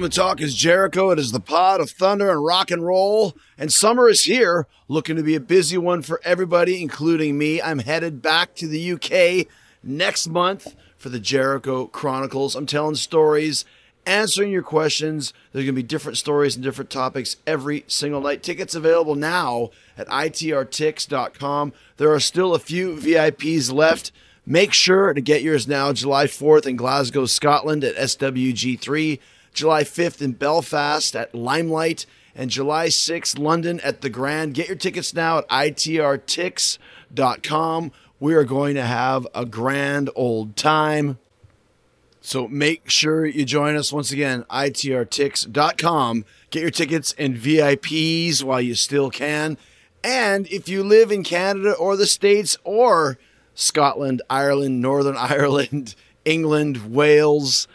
Welcome to Talk is Jericho. It is the pod of thunder and rock and roll. And summer is here, looking to be a busy one for everybody, including me. I'm headed back to the UK next month for the Jericho Chronicles. I'm telling stories, answering your questions. There's going to be different stories and different topics every single night. Tickets available now at itrtix.com. There are still a few VIPs left. Make sure to get yours now. July 4th in Glasgow, Scotland at SWG3. July 5th in Belfast at Limelight. And July 6th, London at the Grand. Get your tickets now at itrtix.com. We are going to have a grand old time. So make sure you join us once again, itrtix.com. Get your tickets and VIPs while you still can. And if you live in Canada or the States or Scotland, Ireland, Northern Ireland, England, Wales,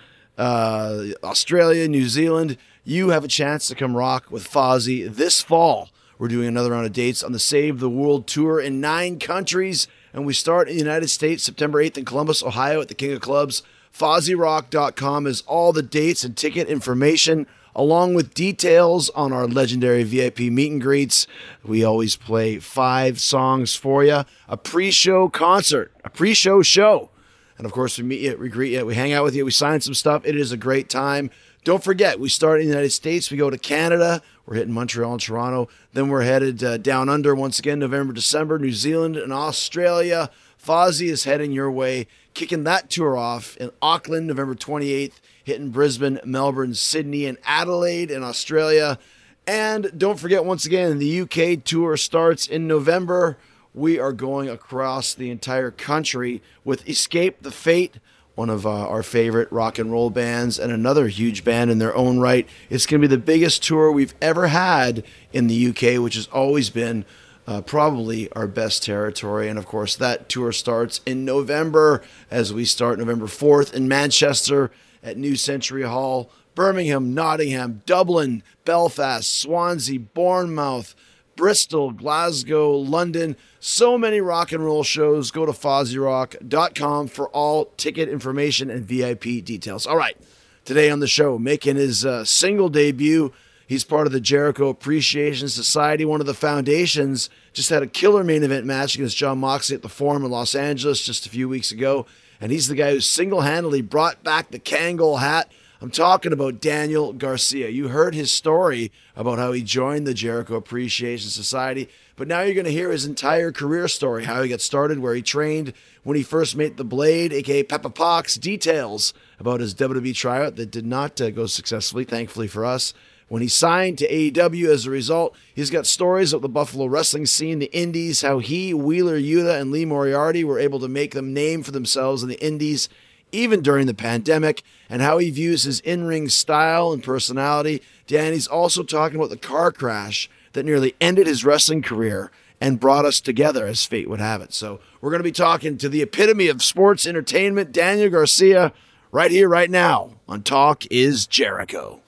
Australia, New Zealand, you have a chance to come rock with Fozzy this fall. We're doing another round of dates on the Save the World Tour in 9 countries, and we start in the United States September 8th in Columbus, Ohio at the King of Clubs. FozzyRock.com is all the dates and ticket information, along with details on our legendary VIP meet and greets. We always play 5 songs for you, a pre-show concert, a pre-show show. And of course, we meet you, we greet you, we hang out with you, we sign some stuff. It is a great time. Don't forget, we start in the United States, we go to Canada, we're hitting Montreal and Toronto, then we're headed down under once again, November, December, New Zealand and Australia. Fozzy is heading your way, kicking that tour off in Auckland, November 28th, hitting Brisbane, Melbourne, Sydney, and Adelaide in Australia. And don't forget, once again, the UK tour starts in November. We are going across the entire country with Escape the Fate, one of our favorite rock and roll bands, and another huge band in their own right. It's going to be the biggest tour we've ever had in the UK, which has always been probably our best territory. And of course, that tour starts in November as we start November 4th in Manchester at New Century Hall, Birmingham, Nottingham, Dublin, Belfast, Swansea, Bournemouth, Bristol, Glasgow, London. So many rock and roll shows. Go to FozzyRock.com for all ticket information and VIP details. All right, today on the show, making his single debut, he's part of the Jericho Appreciation Society, one of the foundations. Just had a killer main event match against Jon Moxley at the Forum in Los Angeles just a few weeks ago. And he's the guy who single-handedly brought back the Kangol hat. I'm talking about Daniel Garcia. You heard his story about how he joined the Jericho Appreciation Society, but now you're going to hear his entire career story, how he got started, where he trained, when he first met The Blade, a.k.a. Peppa Pox, details about his WWE tryout that did not go successfully, thankfully for us. When he signed to AEW as a result, he's got stories of the Buffalo wrestling scene, the indies, how he, Wheeler Yuta, and Lee Moriarty were able to make them name for themselves in the indies, even during the pandemic, and how he views his in-ring style and personality. Danny's also talking about the car crash that nearly ended his wrestling career and brought us together, as fate would have it. So we're going to be talking to the epitome of sports entertainment, Daniel Garcia, right here, right now on Talk is Jericho.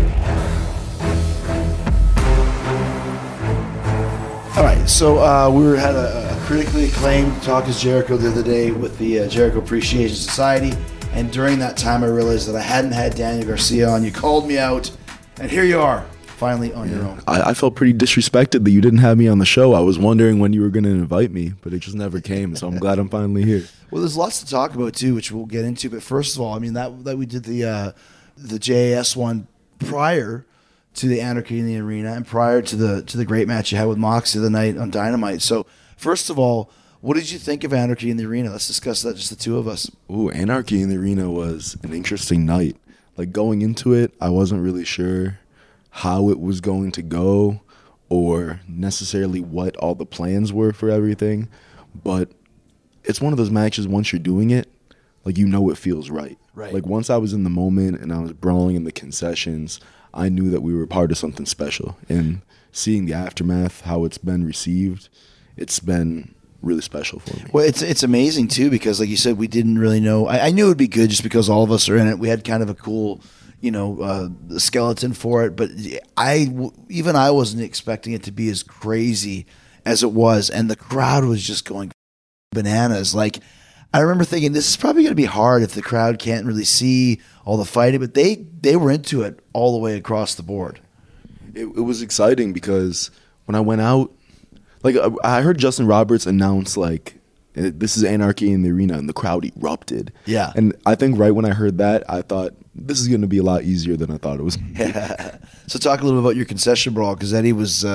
All right, so we had a critically acclaimed Talk is Jericho the other day with the Jericho Appreciation Society, and during that time I realized that I hadn't had Daniel Garcia on. You called me out, and here you are, finally on your own. I felt pretty disrespected that you didn't have me on the show. I was wondering when you were going to invite me, but it just never came, so I'm glad I'm finally here. Well, there's lots to talk about, too, which we'll get into, but first of all, I mean, that we did the JAS one prior to the Anarchy in the Arena and prior to the great match you had with Moxie the night on Dynamite. So, first of all, what did you think of Anarchy in the Arena? Let's discuss that, just the two of us. Ooh, Anarchy in the Arena was an interesting night. Like, going into it, I wasn't really sure how it was going to go or necessarily what all the plans were for everything. But it's one of those matches, once you're doing it, like, you know it feels right. Right. Like, once I was in the moment and I was brawling in the concessions, I knew that we were part of something special. And seeing the aftermath, how it's been received, it's been really special for me. Well, it's amazing, too, because, like you said, we didn't really know. I knew it would be good just because all of us are in it. We had kind of a cool, skeleton for it. But I wasn't expecting it to be as crazy as it was. And the crowd was just going bananas. Like, I remember thinking this is probably going to be hard if the crowd can't really see all the fighting, but they were into it all the way across the board. It was exciting because when I went out, like I heard Justin Roberts announce like this is anarchy in the arena, and the crowd erupted. Yeah. And I think right when I heard that, I thought this is going to be a lot easier than I thought it was. So talk a little bit about your concession brawl, because Eddie was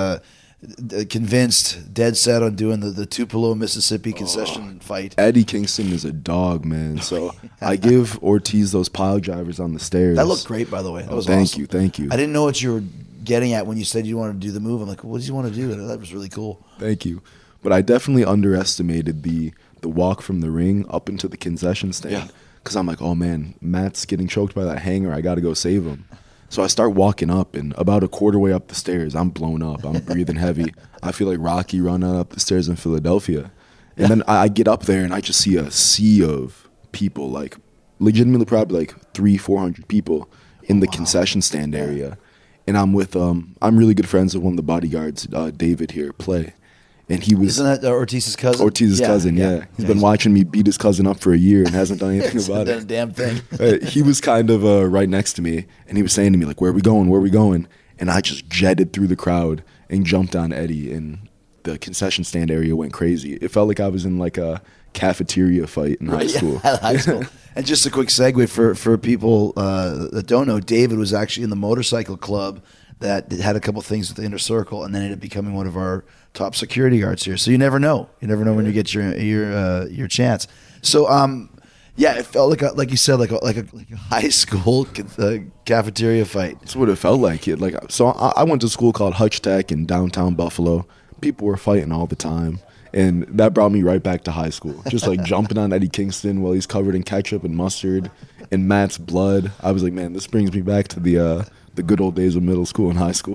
convinced, dead set on doing the Tupelo, Mississippi concession fight. Eddie Kingston is a dog, man. So I give Ortiz those pile drivers on the stairs. That looked great, by the way. That was thank awesome. you, thank you. I didn't know what you were getting at when you said you wanted to do the move. I'm like, what does he want to do? That was really cool. Thank you. But I definitely underestimated the walk from the ring up into the concession stand. Yeah. Because I'm like, oh man, Matt's getting choked by that hanger. I got to go save him. So I start walking up, and about a quarter way up the stairs, I'm blown up. I'm breathing heavy. I feel like Rocky running up the stairs in Philadelphia. And then I get up there, and I just see a sea of people, like legitimately probably like 300-400 people in the concession stand area. And I'm with, I'm really good friends with one of the bodyguards, David here, Play. And he was... Isn't that Ortiz's cousin? Ortiz's cousin, yeah. He's been watching me beat his cousin up for a year and hasn't done anything about it. Hasn't done a damn thing. He was kind of right next to me, and he was saying to me, like, where are we going, where are we going? And I just jetted through the crowd and jumped on Eddie, and the concession stand area went crazy. It felt like I was in like a cafeteria fight in high school. Yeah, high school. And just a quick segue for people that don't know, David was actually in the motorcycle club that had a couple things with the Inner Circle, and then ended up becoming one of our top security guards here. So you never know. You never know when you get your chance. So yeah, it felt like you said, like a high school cafeteria fight. That's what it felt like. So I went to school called Hutch Tech in downtown Buffalo. People were fighting all the time. And that brought me right back to high school. Just like jumping on Eddie Kingston while he's covered in ketchup and mustard and Matt's blood. I was like, man, this brings me back to the good old days of middle school and high school.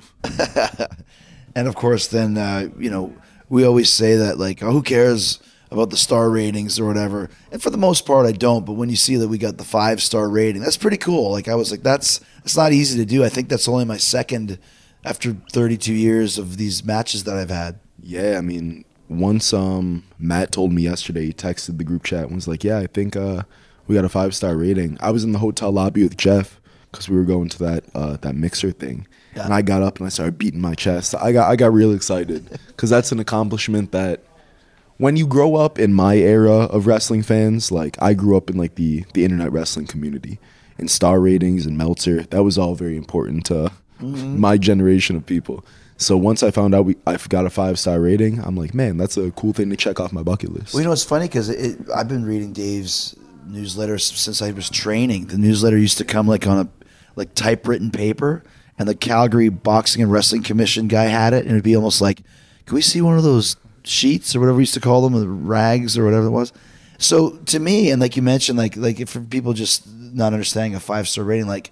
And of course, then we always say that, like, oh, who cares about the star ratings or whatever? And for the most part, I don't. But when you see that we got the 5-star rating, that's pretty cool. Like, I was like, it's not easy to do. I think that's only my second after 32 years of these matches that I've had. Yeah, I mean, once Matt told me yesterday, he texted the group chat and was like, yeah, I think we got a 5-star rating. I was in the hotel lobby with Jeff because we were going to that mixer thing. Yeah. And I got up and I started beating my chest. I got real excited because that's an accomplishment that when you grow up in my era of wrestling fans, like I grew up in like the internet wrestling community, and star ratings and Meltzer, that was all very important to my generation of people. So once I found out I've got a 5-star rating, I'm like, man, that's a cool thing to check off my bucket list. Well, it's funny because I've been reading Dave's newsletter since I was training. The newsletter used to come like on a typewritten paper, and the Calgary Boxing and Wrestling Commission guy had it, and it'd be almost like, can we see one of those sheets or whatever we used to call them, the rags or whatever it was? So to me, and like you mentioned, like if for people just not understanding a 5-star rating, like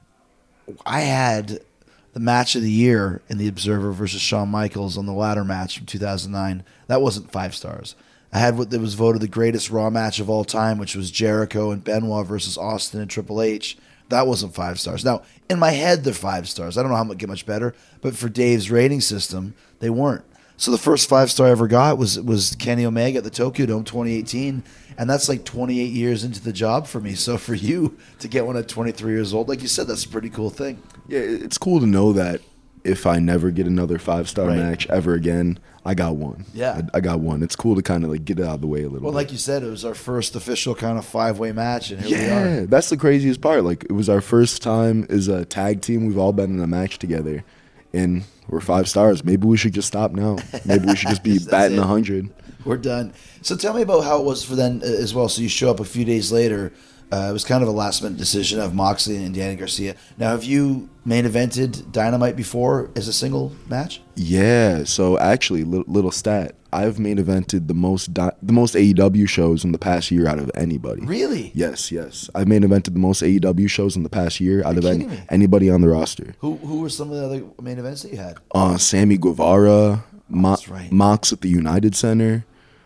I had the match of the year in the Observer versus Shawn Michaels on the ladder match from 2009. That wasn't 5 stars. I had what was voted the greatest Raw match of all time, which was Jericho and Benoit versus Austin and Triple H. That wasn't 5 stars. Now, in my head, they're 5 stars. I don't know how it get much better, but for Dave's rating system, they weren't. So the first 5-star I ever got was Kenny Omega at the Tokyo Dome 2018, and that's like 28 years into the job for me. So for you to get one at 23 years old, like you said, that's a pretty cool thing. Yeah, it's cool to know that if I never get another 5-star match ever again, I got one. Yeah. I got one. It's cool to kind of like get it out of the way a little bit. Well, like you said, it was our first official kind of 5-way match, and here we are. That's the craziest part. Like, it was our first time as a tag team. We've all been in a match together, and we're 5 stars. Maybe we should just stop now. Maybe we should just be batting 100. We're done. So tell me about how it was for them as well. So you show up a few days later. It was kind of a last-minute decision of Moxley and Danny Garcia. Now, have you main evented Dynamite before as a single match? Yeah. So actually, little stat. I've main evented the most AEW shows in the past year out of anybody. Really? Yes. I've main evented the most AEW shows in the past year out of anybody on the roster. Who were some of the other main events that you had? Sammy Guevara, that's right. Mox at the United Center.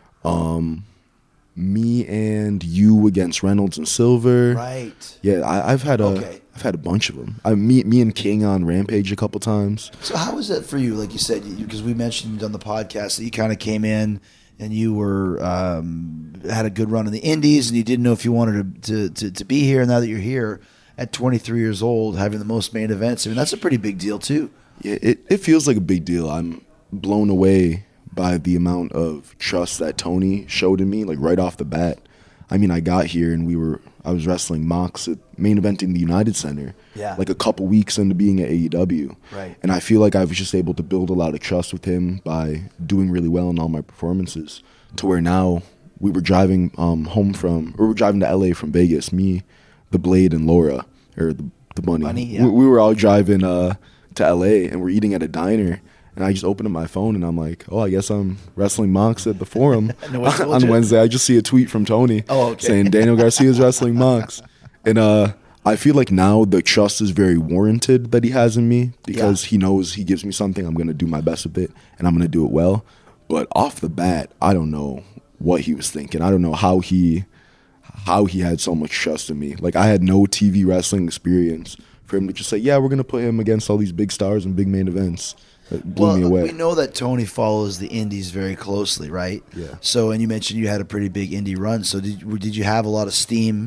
Me and you against Reynolds and Silver. Right. Yeah, I've had a bunch of them. Me and King on Rampage a couple times. So how was that for you? Like you said, because we mentioned on the podcast that you kind of came in and you were had a good run in the Indies, and you didn't know if you wanted to be here. Now that you're here at 23 years old, having the most main events, I mean, that's a pretty big deal too. Yeah, it feels like a big deal. I'm blown away by the amount of trust that Tony showed in me, like right off the bat. I mean, I got here and I was wrestling Mox at main eventing the United Center, like a couple weeks into being at AEW. Right. And I feel like I was just able to build a lot of trust with him by doing really well in all my performances, to where now we were driving we were driving to LA from Vegas, me, the Blade, and Laura, or the Bunny. Yeah. We were all driving to LA, and we're eating at a diner. And I just opened up my phone, and I'm like, oh, I guess I'm wrestling Mox at the Forum on Wednesday. I just see a tweet from Tony saying Daniel Garcia's wrestling Mox. And I feel like now the trust is very warranted that he has in me, because he knows he gives me something, I'm going to do my best with it, and I'm going to do it well. But off the bat, I don't know what he was thinking. I don't know how he had so much trust in me. Like, I had no TV wrestling experience for him to just say, yeah, we're going to put him against all these big stars and big main events. It blew me away. We know that Tony follows the indies very closely, right? Yeah. So, and you mentioned you had a pretty big indie run. So, did you have a lot of steam?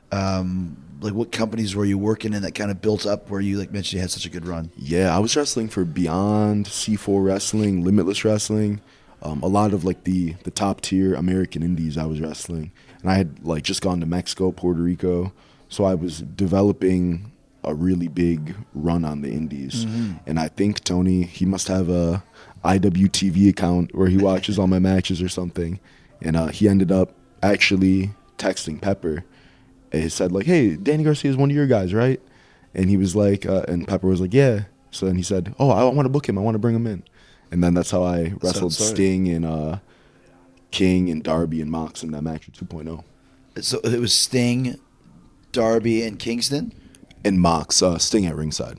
Like, what companies were you working in that kind of built up where you, like, mentioned you had such a good run? Yeah, I was wrestling for Beyond, C4 Wrestling, Limitless Wrestling, a lot of like the top tier American indies I was wrestling, and I had like just gone to Mexico, Puerto Rico, so I was developing a really big run on the indies. And I think Tony, he must have a IWTV account where he watches all my matches or something, and he ended up actually texting Pepper. He said like, hey, Danny Garcia is one of your guys, right? And he was like, and Pepper was like, yeah. So then he said, oh, I want to book him, I want to bring him in. And then that's how I wrestled Sting and King and Darby and Mox in that match with 2.0. So it was Sting, Darby, and Kingston? And Mox, Sting at ringside.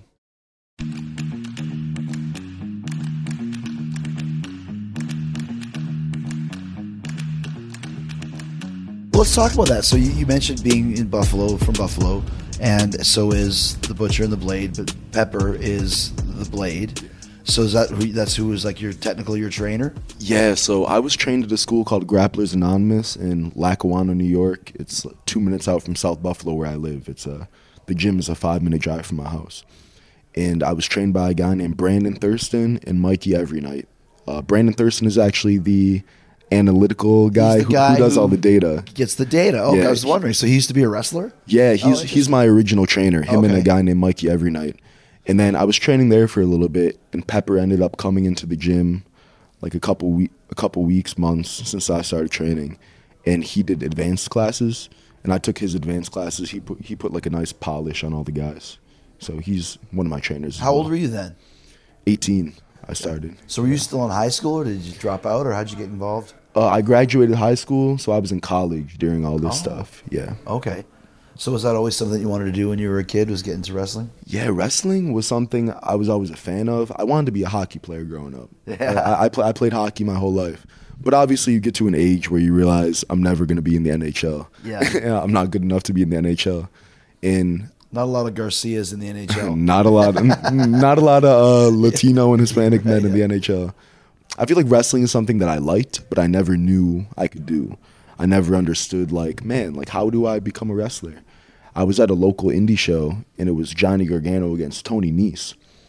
Let's talk about that. So you mentioned being in Buffalo, from Buffalo, and so is the Butcher and the Blade, but Pepper is the Blade. So that's who was like your trainer? Yeah, so I was trained at a school called Grapplers Anonymous in Lackawanna, New York. It's 2 minutes out from South Buffalo where I live. It's the gym is a 5-minute drive from my house. And I was trained by a guy named Brandon Thurston and Mikey Everynight. Brandon Thurston is actually the analytical guy, who does all the data. Gets the data. Oh, yeah. I was wondering. So he used to be a wrestler? Yeah, he's my original trainer, him and a guy named Mikey Everynight. And then I was training there for a little bit, and Pepper ended up coming into the gym like a couple weeks, months since I started training, and he did advanced classes, and I took his advanced classes. He put like a nice polish on all the guys, so he's one of my trainers. How old were you then? 18. I started. So were you still in high school, or did you drop out, or how'd you get involved? I graduated high school, so I was in college during all this stuff. Yeah. Okay. So was that always something you wanted to do when you were a kid, was get into wrestling? Yeah, wrestling was something I was always a fan of. I wanted to be a hockey player growing up. Yeah. I played hockey my whole life. But obviously you get to an age where you realize I'm never going to be in the NHL. Yeah. I'm not good enough to be in the NHL. And not a lot of Garcias in the NHL. Not a lot of Latino and Hispanic men in the NHL. I feel like wrestling is something that I liked, but I never knew I could do. I never understood, like, man, like, how do I become a wrestler? I was at a local indie show, and it was Johnny Gargano against Tony Nese,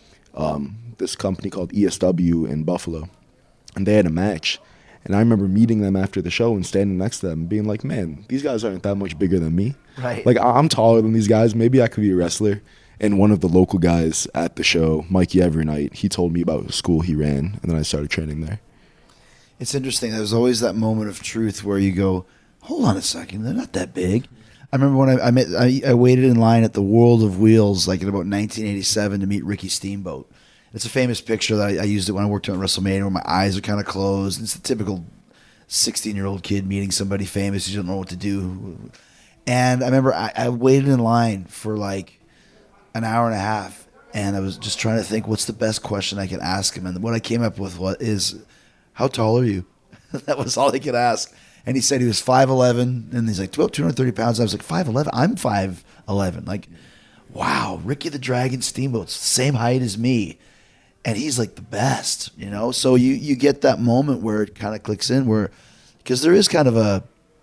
this company called ESW in Buffalo. And they had a match. And I remember meeting them after the show and standing next to them and being like, man, these guys aren't that much bigger than me. Right. Like, I'm taller than these guys. Maybe I could be a wrestler. And one of the local guys at the show, Mikey Everynight, he told me about the school he ran, and then I started training there. It's interesting. There's always that moment of truth where you go, hold on a second, they're not that big. I remember when I waited in line at the World of Wheels, like in about 1987, to meet Ricky Steamboat. It's a famous picture that I used it when I worked at WrestleMania, where my eyes are kind of closed. It's the typical 16-year-old kid meeting somebody famous you don't know what to do. And I remember I waited in line for like an hour and a half, and I was just trying to think what's the best question I could ask him. And what I came up with is, how tall are you? That was all he could ask. And he said he was 5'11", and he's like, 230 pounds. I was like, 5'11"? I'm 5'11". Like, wow, Ricky the Dragon Steamboat's the same height as me. and he's like the best, you know. So you get that moment where it kind of clicks in, where because there is kind of a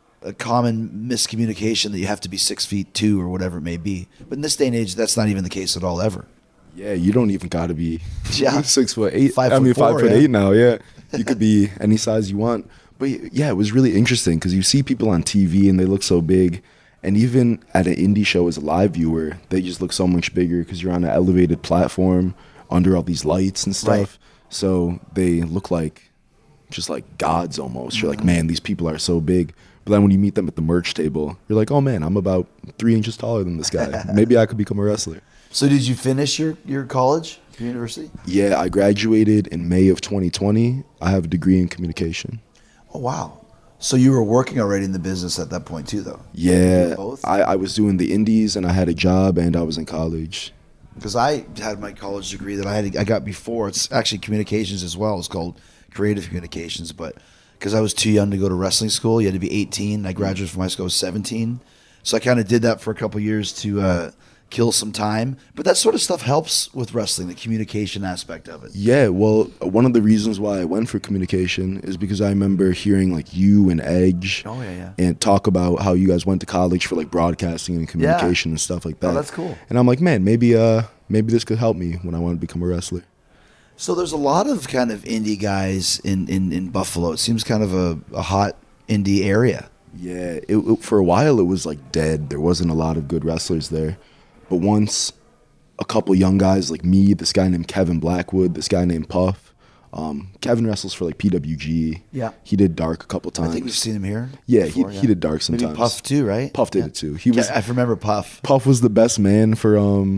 common miscommunication that you have to be 6'2" or whatever it may be. But in this day and age, that's not even the case at all ever. Yeah, you don't even got to be Yeah. 6'8". 5'4", 5'8" now. Yeah, you could be any size you want. But yeah, it was really interesting because you see people on TV and they look so big, and even at an indie show as a live viewer, they just look so much bigger because you're on an elevated platform under all these lights and stuff. Right. So they look like just like gods almost. You're like, man, these people are so big. But then when you meet them at the merch table, you're like, oh man, I'm about 3 inches taller than this guy. Maybe I could become a wrestler. So did you finish your college, your university? Yeah, I graduated in May of 2020. I have a degree in communication. Oh, wow. So you were working already in the business at that point too, though? Yeah, Both? I was doing the indies and I had a job and I was in college. Because I had my college degree that I got before. It's actually communications as well. It's called creative communications. But because I was too young to go to wrestling school, you had to be 18. I graduated from high school, I was 17. So I kind of did that for a couple of years to kill some time. But that sort of stuff helps with wrestling, the communication aspect of it. Yeah, well, one of the reasons why I went for communication is because I remember hearing like you and Edge Oh, yeah. and talk about how you guys went to college for like broadcasting and communication and stuff like that. Oh, that's cool. And I'm like, man, maybe this could help me when I want to become a wrestler. So there's a lot of kind of indie guys in Buffalo. It seems kind of a hot indie area. Yeah, for a while it was like dead. There wasn't a lot of good wrestlers there. But once a couple young guys like me, this guy named Kevin Blackwood, this guy named Puff. Kevin wrestles for like PWG. Yeah. He did Dark a couple times. I think we've seen him here. Yeah, before, he did Dark sometimes. Maybe Puff too, right? Puff did it too. He was. I remember Puff. Puff was the best man for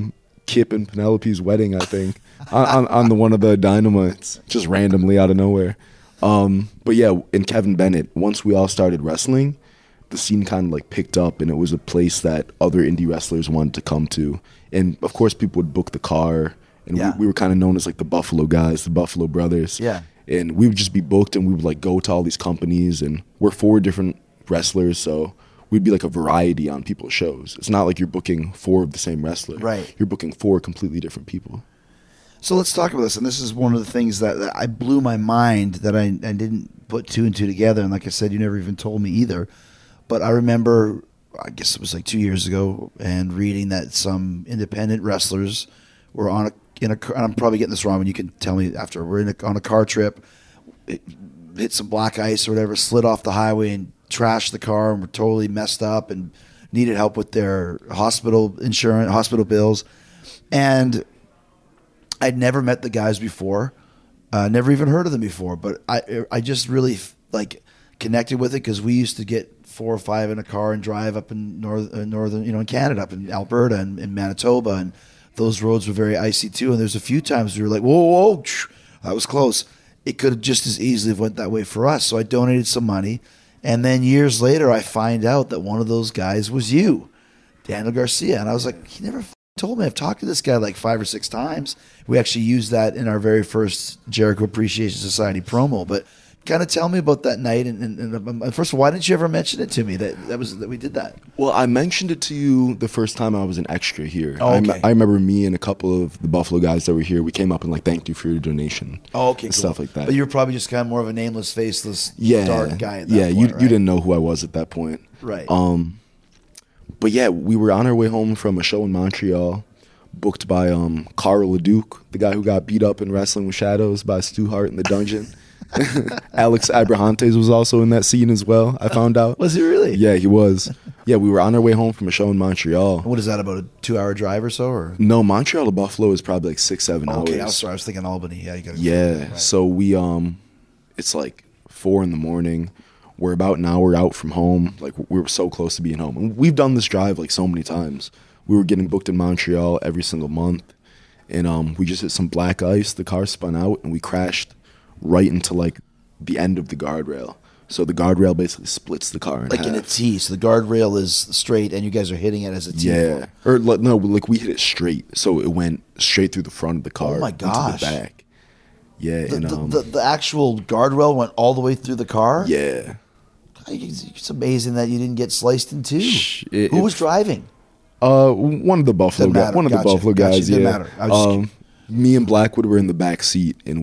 Kip and Penelope's wedding, I think, on the one of the Dynamites, just randomly out of nowhere. But yeah, and Kevin Bennett. Once we all started wrestling, the scene kind of like picked up, and it was a place that other indie wrestlers wanted to come to. And of course, people would book the car, and Yeah. we were kind of known as like the Buffalo guys, the Buffalo brothers. Yeah. And we would just be booked, and we would like go to all these companies, and we're 4 different wrestlers, so we'd be like a variety on people's shows. It's not like you're booking 4 of the same wrestler. Right. You're booking 4 completely different people. So let's talk about this. And this is one of the things that I blew my mind that I didn't put 2 and 2 together. And like I said, you never even told me either. But I remember, I guess it was like 2 years ago, and reading that some independent wrestlers were on in a car, and I'm probably getting this wrong, and you can tell me after. We're on a car trip, hit some black ice or whatever, slid off the highway and trashed the car, and were totally messed up and needed help with their hospital insurance, hospital bills. And I'd never met the guys before, never even heard of them before, but I just really like connected with it because we used to get 4 or 5 in a car and drive up in northern, in Canada, up in Alberta and in Manitoba, and those roads were very icy too. And there's a few times we were like, whoa, that was close. It could have just as easily have went that way for us. So I donated some money, and then years later I find out that one of those guys was you, Daniel Garcia, and I was like, he never told me. I've talked to this guy like 5 or 6 times. We actually used that in our very first Jericho Appreciation Society promo, but kind of tell me about that night, and first of all, why didn't you ever mention it to me that we did that? Well, I mentioned it to you the first time I was an extra here. Oh, okay. I remember me and a couple of the Buffalo guys that were here. We came up and like thanked you for your donation. Oh, okay, and cool. stuff like that. But you were probably just kind of more of a nameless, faceless, dark guy at that point, you right? didn't know who I was at that point, Right. But yeah, we were on our way home from a show in Montreal, booked by Carl LeDuc, the guy who got beat up in Wrestling with Shadows by Stu Hart in the dungeon. Alex Abrahantes was also in that scene as well, I found out. Was he really? Yeah, he was. Yeah, we were on our way home from a show in Montreal. What is that, about a 2-hour drive or so? Or No, Montreal to Buffalo is probably like 6-7 hours. okay, I was thinking Albany. Yeah, you got. Yeah, right. so we it's like 4 a.m. We're about an hour out from home. Like, we were so close to being home. And we've done this drive like so many times. We were getting booked in Montreal every single month, and we just hit some black ice. The car spun out, and we crashed right into like the end of the guardrail. So the guardrail basically splits the car in Like half. in a T, so the guardrail is straight, and you guys are hitting it as a T. Yeah, or no, like we hit it straight, so it went straight through the front of the car. Oh my gosh. Into the back. Yeah, The actual guardrail went all the way through the car. yeah. It's amazing that you didn't get sliced in two. Who it- was driving? One of the Buffalo Doesn't guys. matter. One of the Gotcha. Buffalo Gotcha. guys. Didn't Yeah. matter. I was just Me and Blackwood were in the back seat, and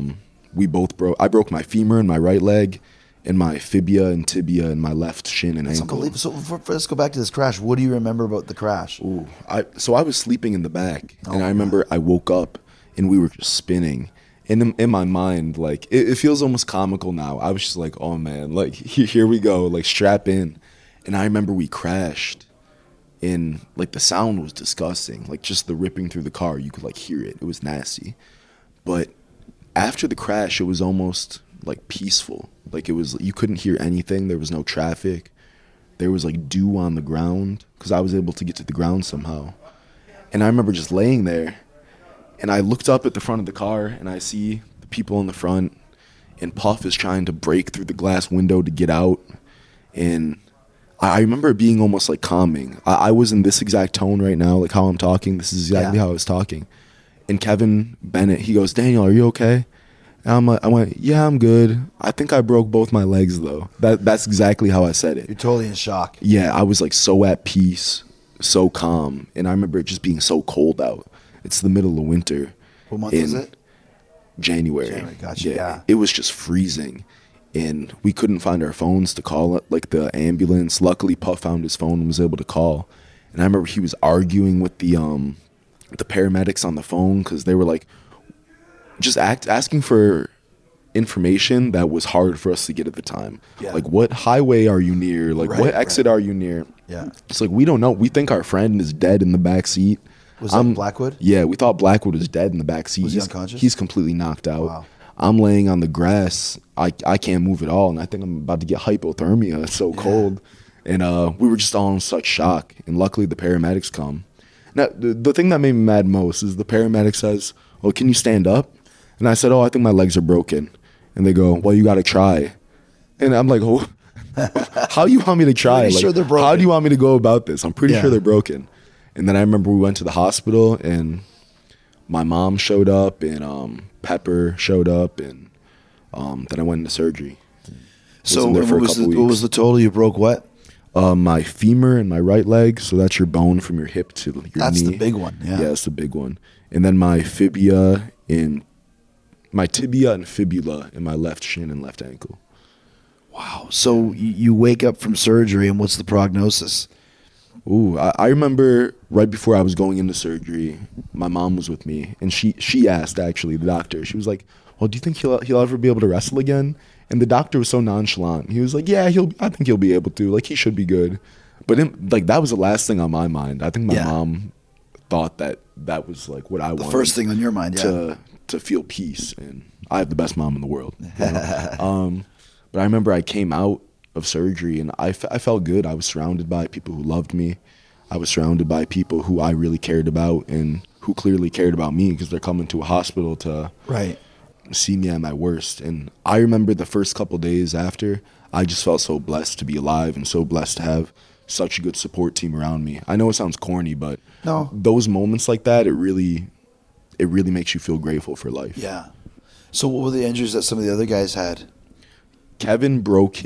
we both broke. I broke my femur in my right leg, and my fibia and tibia in my left shin and It's ankle. unbelievable. So let's go back to this crash. What do you remember about the crash? Ooh, so I was sleeping in the back, and Oh, I remember I woke up, and we were just spinning. And in my mind, like it feels almost comical now. I was just like, oh man, like here we go, like strap in. And I remember we crashed, and like the sound was disgusting, like just the ripping through the car. You could like hear it. It was nasty. But after the crash, it was almost like peaceful. Like it was, you couldn't hear anything. There was no traffic. There was like dew on the ground because I was able to get to the ground somehow. And I remember just laying there, and I looked up at the front of the car, and I see the people in the front, and Puff is trying to break through the glass window to get out. And I remember it being almost like calming. I was in this exact tone right now, like how I'm talking. This is exactly how I was talking. And Kevin Bennett, he goes, Daniel, are you okay? And I went, yeah, I'm good. I think I broke both my legs, though. That's exactly how I said it. You're totally in shock. Yeah, I was like so at peace, so calm. And I remember it just being so cold out. It's the middle of winter. What month is it? January. January, gotcha, yeah. It was just freezing. And we couldn't find our phones to call like the ambulance. Luckily, Puff found his phone and was able to call. And I remember he was arguing with the paramedics on the phone because they were like just asking for information that was hard for us to get at the time. Yeah. Like, what highway are you near? Like, Right, what exit are you near? Yeah. It's like, we don't know. We think our friend is dead in the back seat. Was that Blackwood? Yeah, we thought Blackwood was dead in the back seat. Was he unconscious? He's completely knocked out. Wow. I'm laying on the grass. I can't move at all, and I think I'm about to get hypothermia. It's so cold. And we were just all in such shock. And luckily, the paramedics come. Now, the thing that made me mad most is the paramedic says, "Oh, can you stand up?" And I said, "Oh, I think my legs are broken." And they go, "Well, you got to try." And I'm like, "Oh, how do you want me to try? Pretty Like, sure they're broken. How do you want me to go about this? I'm pretty Yeah. sure they're broken." And then I remember we went to the hospital, and my mom showed up, and Pepper showed up, and then I went into surgery. So in there what for a was, couple what was weeks. the total? You broke what? My femur and my right leg, so that's your bone from your hip to your That's knee. the big one. Yeah. Yeah, that's the big one. And then my tibia and fibula in my left shin and left ankle. Wow. So you wake up from surgery, and what's the prognosis? Ooh, I remember right before I was going into surgery, my mom was with me, and she asked, actually, the doctor, she was like, "Well, do you think he'll ever be able to wrestle again?" And the doctor was so nonchalant. He was like, "Yeah, I think he'll be able to. Like, he should be good." But that was the last thing on my mind. I think my mom thought that was like what I wanted. The first thing on your mind, yeah. To feel peace, and I have the best mom in the world. You know? But I remember I came out of surgery, and I felt good. I was surrounded by people who loved me. I was surrounded by people who I really cared about, and who clearly cared about me because they're coming to a hospital to Right. see me at my worst. And I remember the first couple days after, I just felt so blessed to be alive and so blessed to have such a good support team around me. I know it sounds corny, but No. those moments like that, it really makes you feel grateful for life. Yeah. So what were the injuries that some of the other guys had? Kevin broke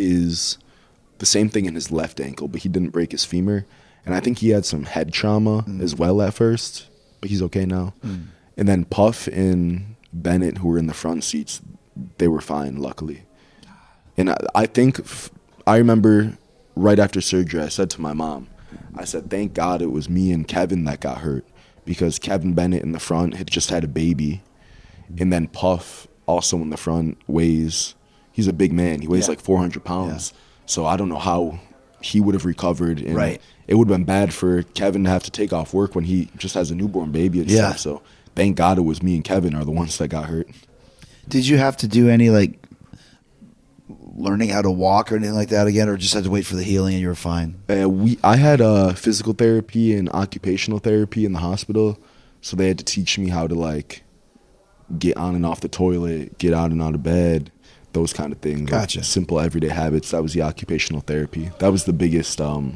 the same thing in his left ankle, but he didn't break his femur. And I think he had some head trauma as well at first, but he's okay now. And then Puff and Bennett, who were in the front seats, they were fine, luckily. And I think, I remember right after surgery, I said to my mom, I said, thank God it was me and Kevin that got hurt, because Kevin Bennett in the front had just had a baby. And then Puff, also in the front, he's a big man. He weighs like 400 pounds. So I don't know how he would have recovered. And Right. it would have been bad for Kevin to have to take off work when he just has a newborn baby and stuff. So thank God it was me and Kevin are the ones that got hurt. Did you have to do any like learning how to walk or anything like that again, or just had to wait for the healing and you were fine? I had physical therapy and occupational therapy in the hospital, so they had to teach me how to like get on and off the toilet, get out and out of bed, those kind of things. Gotcha. Like simple everyday habits. That was the occupational therapy. That was the biggest,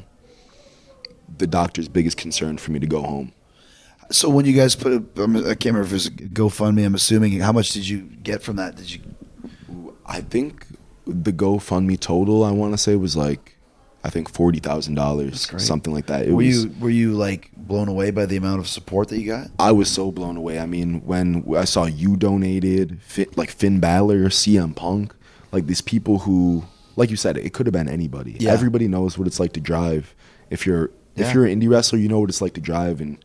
the doctor's biggest concern for me to go home. So when you guys put I can't remember if it was a GoFundMe, I'm assuming, how much did you get from that? Did you? I think the GoFundMe total, I want to say, was like, I think $40,000, great. something like that. Were you like blown away by the amount of support that you got? I was so blown away. I mean, when I saw you donated, like Finn Balor, CM Punk, like these people who, like you said, it could have been anybody. Yeah. Everybody knows what it's like to drive. If you're an indie wrestler, you know what it's like to drive, and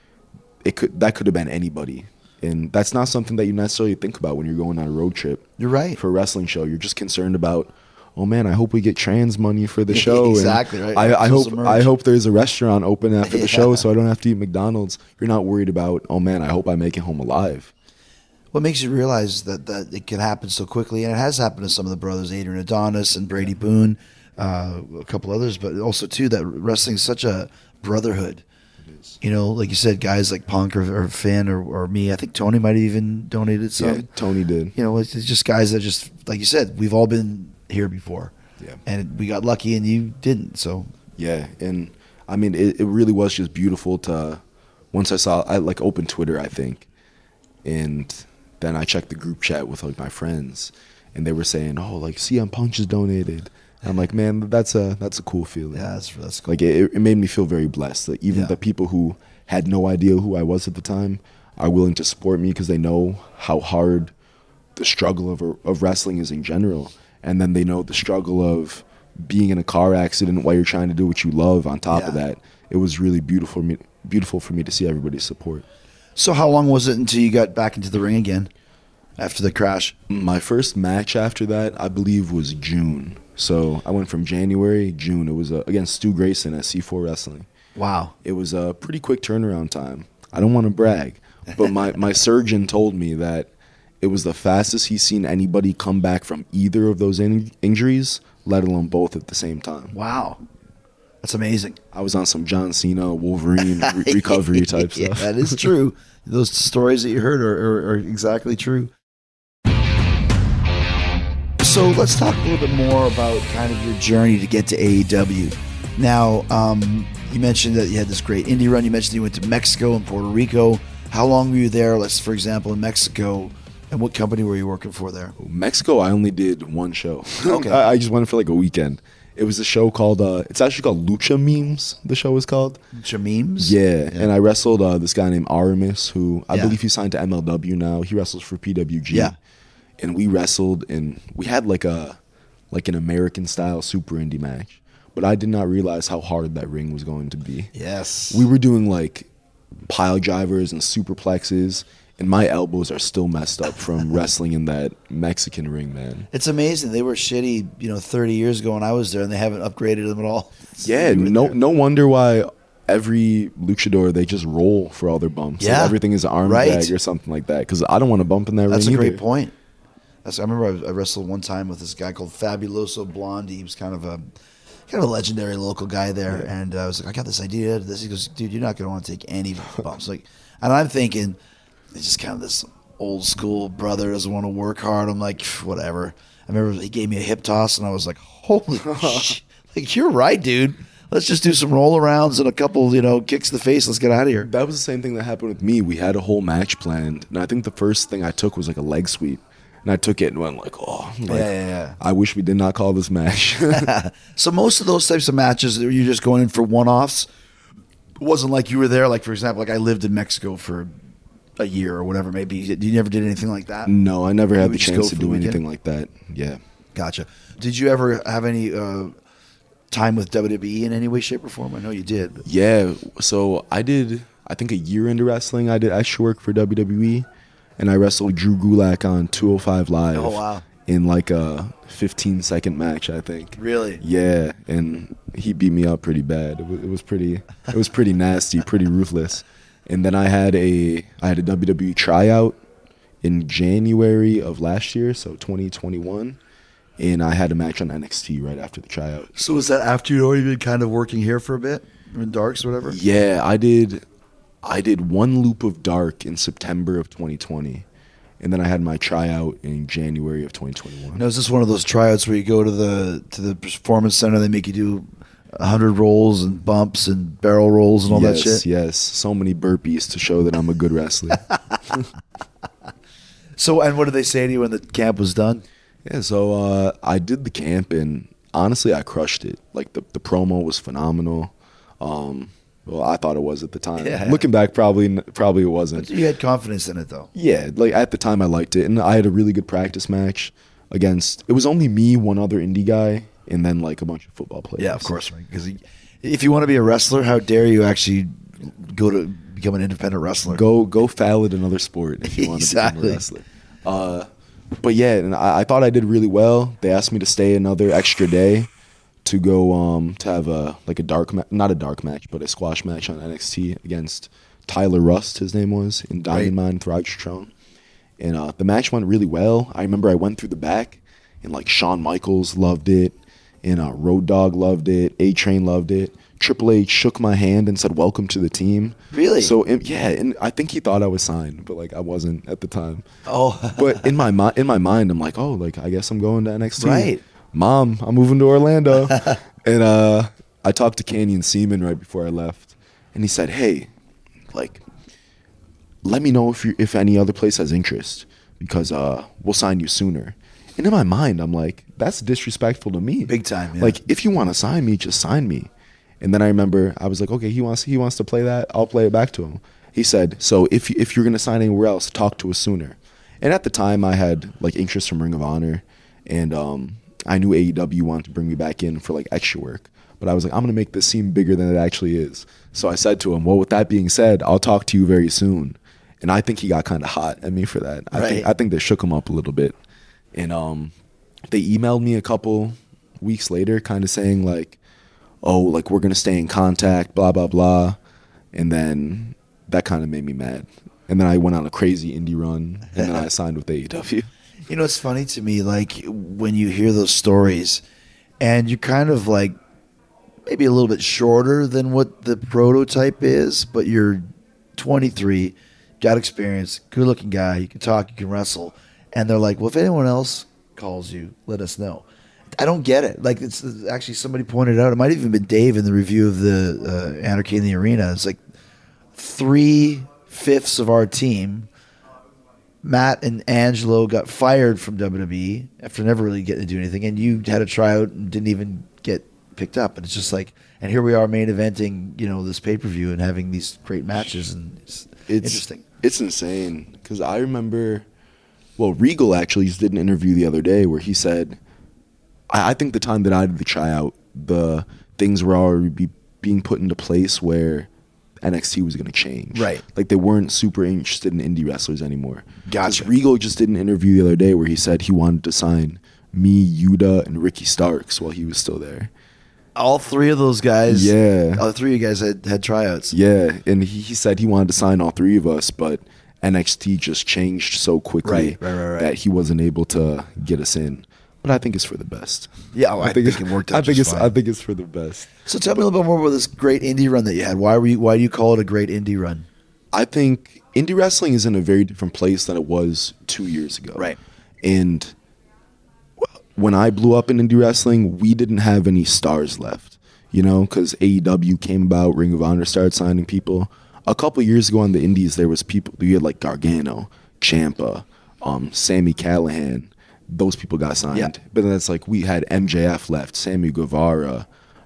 that could have been anybody. And that's not something that you necessarily think about when you're going on a road trip. You're right. For a wrestling show, you're just concerned about, oh man, I hope we get trans money for the show. Exactly, and right. I hope there's a restaurant open after the show so I don't have to eat McDonald's. You're not worried about, oh man, I hope I make it home alive. What makes you realize that it can happen so quickly, and it has happened to some of the brothers, Adrian Adonis and Brady Boone, a couple others, but also too that wrestling is such a brotherhood. You know, like you said, guys like Punk or Finn or me. I think Tony might have even donated some. Yeah, Tony did. You know, it's just guys that just, like you said, we've all been here before. Yeah. And we got lucky and you didn't. So yeah, and I mean, it really was just beautiful to, once I like opened Twitter, I think, and then I checked the group chat with like my friends, and they were saying, oh, like CM Punk just donated. I'm like, man, that's a cool feeling. yeah, that's cool. Like it made me feel very blessed that even the people who had no idea who I was at the time are willing to support me because they know how hard the struggle of wrestling is in general, and then they know the struggle of being in a car accident while you're trying to do what you love. On top of that, it was really beautiful for me to see everybody's support. So how long was it until you got back into the ring again after the crash? My first match after that, I believe, was June. So I went from January, June. It was against Stu Grayson at C4 Wrestling. Wow. It was a pretty quick turnaround time. I don't want to brag, but my surgeon told me that it was the fastest he's seen anybody come back from either of those injuries, let alone both at the same time. Wow. That's amazing. I was on some John Cena, Wolverine recovery type stuff. That is true. Those stories that you heard are exactly true. So let's talk a little bit more about kind of your journey to get to AEW. Now, you mentioned that you had this great indie run. You mentioned you went to Mexico and Puerto Rico. How long were you there, let's for example, in Mexico, and what company were you working for there? Mexico, I only did one show. Okay. I just went for like a weekend. It was a show called, it's actually called Lucha Memes, the show is called. Lucha Memes? Yeah, and I wrestled this guy named Aramis, who I believe he signed to MLW now. He wrestles for PWG. Yeah. And we wrestled, and we had like an American-style super indie match. But I did not realize how hard that ring was going to be. Yes. We were doing like pile drivers and superplexes, and my elbows are still messed up from wrestling in that Mexican ring, man. It's amazing. They were shitty, 30 years ago when I was there, and they haven't upgraded them at all. Yeah, no wonder why every luchador, they just roll for all their bumps. Yeah. Like everything is an arm drag or something like that, because I don't want to bump in that That's ring a great either. point. I remember I wrestled one time with this guy called Fabuloso Blondie. He was kind of a legendary local guy there, and I was like, I got this idea. He goes, dude, you're not going to want to take any bumps. And I'm thinking, it's just kind of this old school brother doesn't want to work hard. I'm like, whatever. I remember he gave me a hip toss, and I was like, holy shit. Like, you're right, dude. Let's just do some roll arounds and a couple, kicks to the face. Let's get out of here. That was the same thing that happened with me. We had a whole match planned, and I think the first thing I took was like a leg sweep. And I took it and went like, Yeah. I wish we did not call this match. So most of those types of matches, you're just going in for one-offs. It wasn't like you were there. Like, for example, like I lived in Mexico for a year or whatever maybe. You never did anything like that? No, I never had would the just chance go to for the do weekend? anything like that. Yeah. Gotcha. Did you ever have any time with WWE in any way, shape, or form? I know you did. But. Yeah. So I did, I think a year into wrestling, I did extra work for WWE, and I wrestled Drew Gulak on 205 Live. Oh, wow. In like a 15-second match, I think. Really? Yeah, and he beat me up pretty bad. It was pretty nasty, pretty ruthless. And then I had a WWE tryout in January of last year, so 2021, and I had a match on NXT right after the tryout. So was that after you'd already been kind of working here for a bit? In Darks or whatever? Yeah, I did one loop of Dark in September of 2020. And then I had my tryout in January of 2021. Now, is this one of those tryouts where you go to the performance center, they make you do 100 rolls and bumps and barrel rolls and all that shit? Yes, so many burpees to show that I'm a good wrestler. So, and what did they say to you when the camp was done? Yeah, so I did the camp, and honestly, I crushed it. Like the promo was phenomenal. Well, I thought it was at the time. Yeah. Looking back, probably it wasn't. But you had confidence in it, though. Yeah, like at the time I liked it, and I had a really good practice match against. It was only me, one other indie guy, and then like a bunch of football players. Yeah, of course, right? Because if you want to be a wrestler, how dare you actually go to become an independent wrestler? Go foul at another sport if you want to become a wrestler. But yeah, and I thought I did really well. They asked me to stay another extra day to go to have not a dark match, but a squash match on NXT against Tyler Rust, his name was, in Diamond Mine Thragshtron. And the match went really well. I remember I went through the back, and like Shawn Michaels loved it, and Road Dogg loved it, A-Train loved it. Triple H shook my hand and said, "Welcome to the team." Really? So yeah, and I think he thought I was signed, but like I wasn't at the time. Oh. But in my mind, I'm like, oh, like I guess I'm going to NXT. Right. Mom, I'm moving to Orlando. And I talked to Canyon Seaman right before I left, and he said, "Hey, like, let me know if any other place has interest, because we'll sign you sooner." And in my mind, I'm like, that's disrespectful to me. Big time, yeah. Like, if you want to sign me, just sign me. And then I remember I was like, okay, he wants to play that. I'll play it back to him. He said, so if you're gonna sign anywhere else, talk to us sooner. And at the time, I had like interest from Ring of Honor, and I knew AEW wanted to bring me back in for like extra work. But I was like, I'm gonna make this seem bigger than it actually is. So I said to him, well, with that being said, I'll talk to you very soon. And I think he got kind of hot at me for that. I think that shook him up a little bit. And they emailed me a couple weeks later, kind of saying like, oh, like we're gonna stay in contact, blah blah blah. And then that kind of made me mad. And then I went on a crazy indie run, and then I signed with AEW. You know, it's funny to me, like when you hear those stories, and you're kind of like maybe a little bit shorter than what the prototype is, but you're 23, got experience, good looking guy, you can talk, you can wrestle, and they're like, well, if anyone else calls you, let us know. I don't get it. Like, it's actually somebody pointed out, it might have even been Dave in the review of the Anarchy in the Arena. It's like 3/5 of our team, Matt and Angelo, got fired from WWE after never really getting to do anything, and you had a tryout and didn't even get picked up. And it's just like, and here we are main eventing, you know, this pay-per-view and having these great matches, and it's interesting. It's insane, because I remember, well, Regal actually just did an interview the other day where he said, I think the time that I did the tryout, the things were already being put into place where NXT was going to change. Right. Like, they weren't super interested in indie wrestlers anymore. Gotcha. 'Cause Regal just did an interview the other day where he said he wanted to sign me, Yuta, and Ricky Starks while he was still there. All three of those guys, Yeah. all three of you guys had tryouts. Yeah, and he said he wanted to sign all three of us, but NXT just changed so quickly Right. that he wasn't able to get us in. But I think it's for the best. Yeah, I think it worked out I think just fine. I think it's for the best. So tell me a little bit more about this great indie run that you had. Why do you call it a great indie run? I think indie wrestling is in a very different place than it was 2 years ago. Right. And when I blew up in indie wrestling, we didn't have any stars left, you know, because AEW came about, Ring of Honor started signing people. A couple years ago on the indies, there was people, you had like Gargano, Ciampa, Sami Callihan. Those people got signed. Yeah. But then it's like we had MJF left, Sammy Guevara,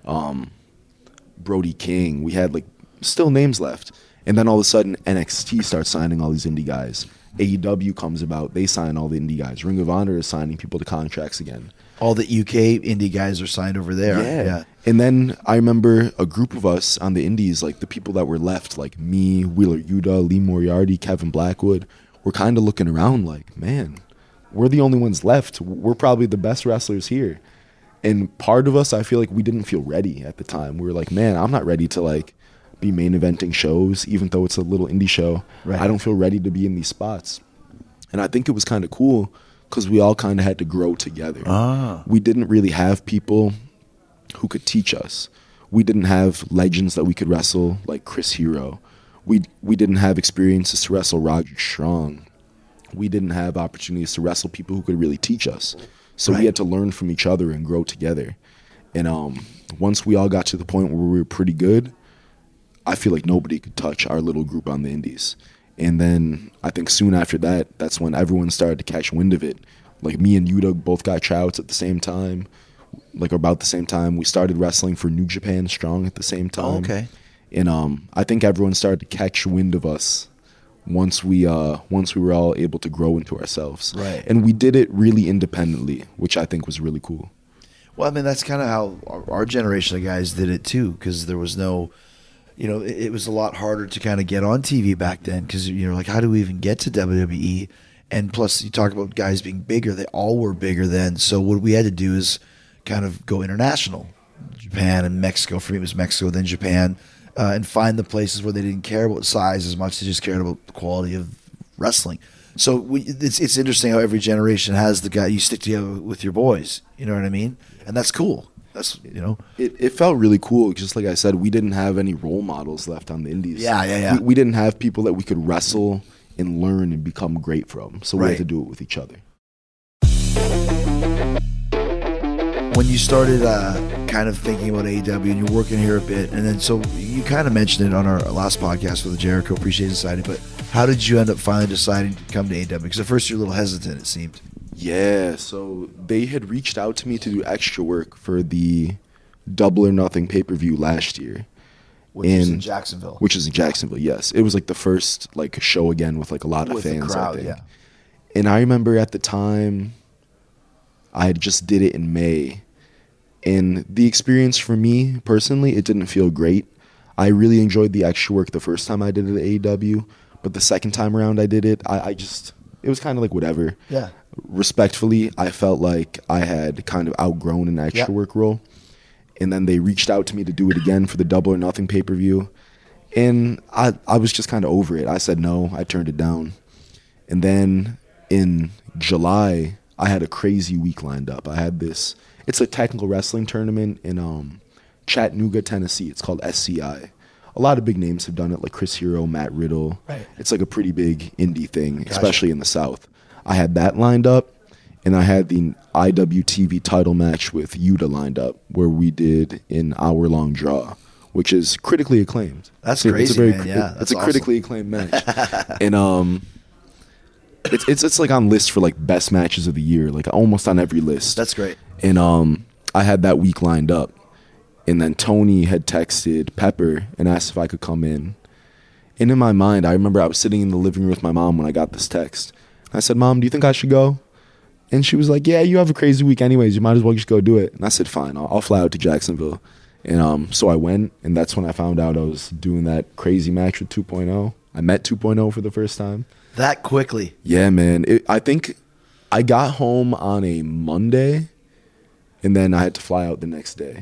Brody King. We had like still names left. And then all of a sudden NXT starts signing all these indie guys. AEW comes about, they sign all the indie guys. Ring of Honor is signing people to contracts again. All the UK indie guys are signed over there. Yeah. And then I remember a group of us on the indies, like the people that were left, like me, Wheeler Yuta, Lee Moriarty, Kevin Blackwood, were kind of looking around like, man, we're the only ones left. We're probably the best wrestlers here. And part of us, I feel like we didn't feel ready at the time. We were like, man, I'm not ready to like be main eventing shows, even though it's a little indie show. Right. I don't feel ready to be in these spots. And I think it was kind of cool because we all kind of had to grow together. We didn't really have people who could teach us. We didn't have legends that we could wrestle like Chris Hero. We didn't have experiences to wrestle Roger Strong. We didn't have opportunities to wrestle people who could really teach us. So we had to learn from each other and grow together. And once we all got to the point where we were pretty good, I feel like nobody could touch our little group on the indies. And then I think soon after that, that's when everyone started to catch wind of it. Like me and Yuta both got tryouts at the same time. like about the same time. We started wrestling for New Japan Strong at the same time. Oh, okay. And I think everyone started to catch wind of us once we were all able to grow into ourselves. Right. And we did it really independently, which I think was really cool. Well, I mean, that's kind of how our generation of guys did it too, because there was no, it was a lot harder to kind of get on TV back then, because you're like, how do we even get to WWE? And plus, you talk about guys being bigger; they all were bigger then. So what we had to do is kind of go international, Japan and Mexico. For me, it was Mexico, then Japan, and find the places where they didn't care about size as much; they just cared about the quality of wrestling. So it's interesting how every generation has the guy you stick together with your boys. You know what I mean? And that's cool. That's It felt really cool. Just like I said, we didn't have any role models left on the indies. Yeah. We didn't have people that we could wrestle and learn and become great from. So we Right. had to do it with each other. When you started kind of thinking about AEW and you're working here a bit, and then so you kind of mentioned it on our last podcast with the Jericho Appreciation Society, but how did you end up finally deciding to come to AEW? Because at first you're a little hesitant, it seemed. Yeah, so they had reached out to me to do extra work for the Double or Nothing pay-per-view last year. Which is in Jacksonville. Which is in Jacksonville, yes. It was like the first like show again with like a lot of With the fans, crowd, I think. yeah. And I remember at the time I just did it in May. And the experience for me personally, it didn't feel great. I really enjoyed the extra work the first time I did it at AEW, but the second time around I did it, it was kind of like whatever. Yeah. Respectfully, I felt like I had kind of outgrown an extra work role. And then they reached out to me to do it again for the Double or Nothing pay-per-view. And I was just kind of over it. I said no. I turned it down. And then in July, I had a crazy week lined up. I had this, it's a technical wrestling tournament in Chattanooga, Tennessee. It's called SCI. A lot of big names have done it, like Chris Hero, Matt Riddle. Right. It's like a pretty big indie thing, especially in the South. I had that lined up. And I had the IWTV title match with Yuta lined up, where we did an hour-long draw, which is critically acclaimed. That's It's crazy, very, man. Yeah, it's that's a critically acclaimed match, and it's like on lists for like best matches of the year, like almost on every list. That's great. And I had that week lined up, and then Tony had texted Pepper and asked if I could come in. And in my mind, I remember I was sitting in the living room with my mom when I got this text. I said, "Mom, do you think I should go?" And she was like, "Yeah, you have a crazy week anyways. You might as well just go do it." And I said, "Fine, I'll fly out to Jacksonville." And so I went, and that's when I found out I was doing that crazy match with 2.0. I met 2.0 for the first time. That quickly. Yeah, man. I think I got home on a Monday, and then I had to fly out the next day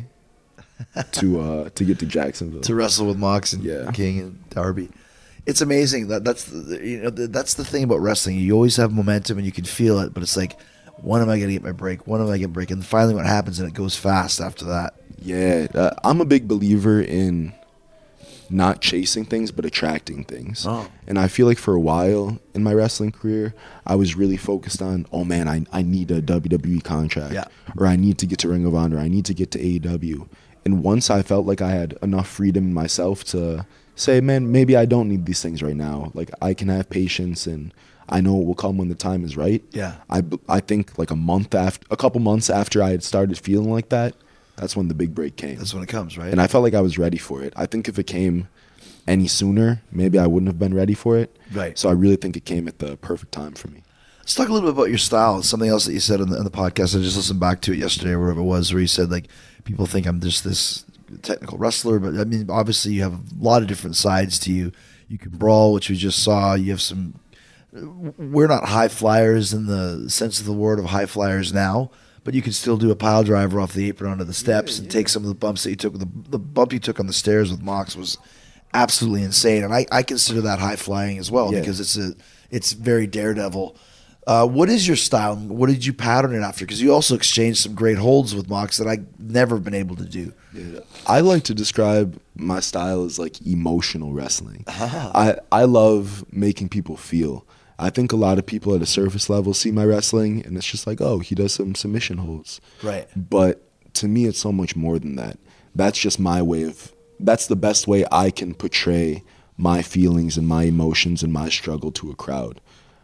to get to Jacksonville. To wrestle with Mox and Yeah. King and Darby. It's amazing. That's the thing about wrestling. You always have momentum and you can feel it, but it's like, when am I going to get my break? When am I going to break? And finally what happens, and it goes fast after that. Yeah, I'm a big believer in not chasing things, but attracting things. Oh. And I feel like for a while in my wrestling career, I was really focused on, oh man, I need a WWE contract. Yeah. Or I need to get to Ring of Honor. I need to get to AEW. And once I felt like I had enough freedom in myself to say, man, maybe I don't need these things right now. Like, I can have patience, and I know it will come when the time is right. Yeah. I think like a couple months after I had started feeling like that, that's when the big break came. That's when it comes, right? And I felt like I was ready for it. I think if it came any sooner, maybe I wouldn't have been ready for it. Right. So I really think it came at the perfect time for me. Let's talk a little bit about your style. Something else that you said on the podcast. I just listened back to it yesterday or whatever it was, where you said, like, people think I'm just this technical wrestler, but I mean, obviously you have a lot of different sides to you. You can brawl, which we just saw. You have some. We're not high flyers in the sense of the word of high flyers now, but you can still do a pile driver off the apron onto the steps and take some of the bumps that you took. The bump you took on the stairs with Mox was absolutely insane, and I consider that high flying as well, Yeah. because it's very daredevil. What is your style? What did you pattern it after? Because you also exchanged some great holds with Mox that I've never been able to do. Yeah. I like to describe my style as like emotional wrestling. I love making people feel. I think a lot of people at a surface level see my wrestling and it's just like, oh, he does some submission holds. Right. But to me, it's so much more than that. That's just my that's the best way I can portray my feelings and my emotions and my struggle to a crowd.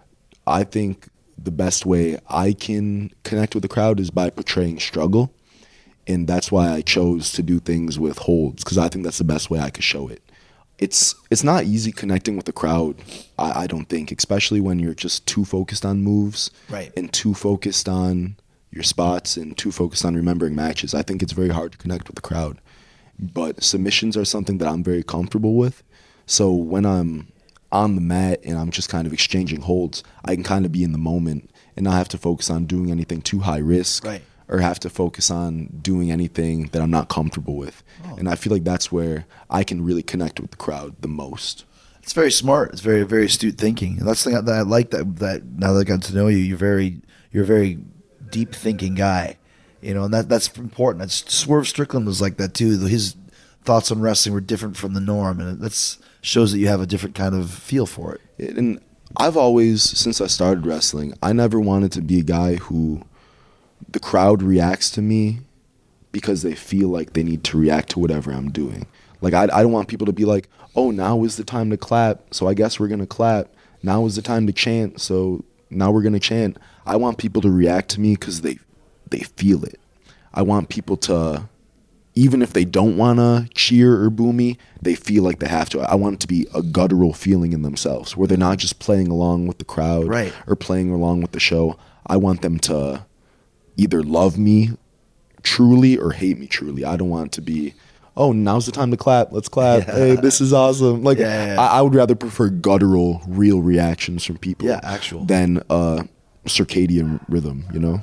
I think the best way I can connect with the crowd is by portraying struggle. And that's why I chose to do things with holds, because I think that's the best way I could show it. It's not easy connecting with the crowd, I don't think, especially when you're just too focused on moves, Right. and too focused on your spots and too focused on remembering matches. I think it's very hard to connect with the crowd. But submissions are something that I'm very comfortable with. So when I'm on the mat and I'm just kind of exchanging holds, I can kind of be in the moment and not have to focus on doing anything too high risk, Right. or have to focus on doing anything that I'm not comfortable with. And I feel like that's where I can really connect with the crowd the most. It's very smart. It's very, very astute thinking. And that's the thing that I like, that now that I got to know you, you're a very deep thinking guy. You know, and that's important. That's Swerve Strickland was like that too. His thoughts on wrestling were different from the norm, and that shows that you have a different kind of feel for it. And I've always, since I started wrestling, I never wanted to be a guy who the crowd reacts to me because they feel like they need to react to whatever I'm doing. Like, I don't want people to be like, oh, now is the time to clap, so I guess we're going to clap. Now is the time to chant, so now we're going to chant. I want people to react to me because they feel it. I want people to, even if they don't want to cheer or boo me, they feel like they have to. I want it to be a guttural feeling in themselves where they're not just playing along with the crowd, Right. or playing along with the show. I want them to either love me truly or hate me truly. I don't want it to be, oh, now's the time to clap. Let's clap. Yeah. Hey, this is awesome. Like, Yeah. I would rather prefer guttural, real reactions from people, Yeah, actual. than circadian rhythm, you know?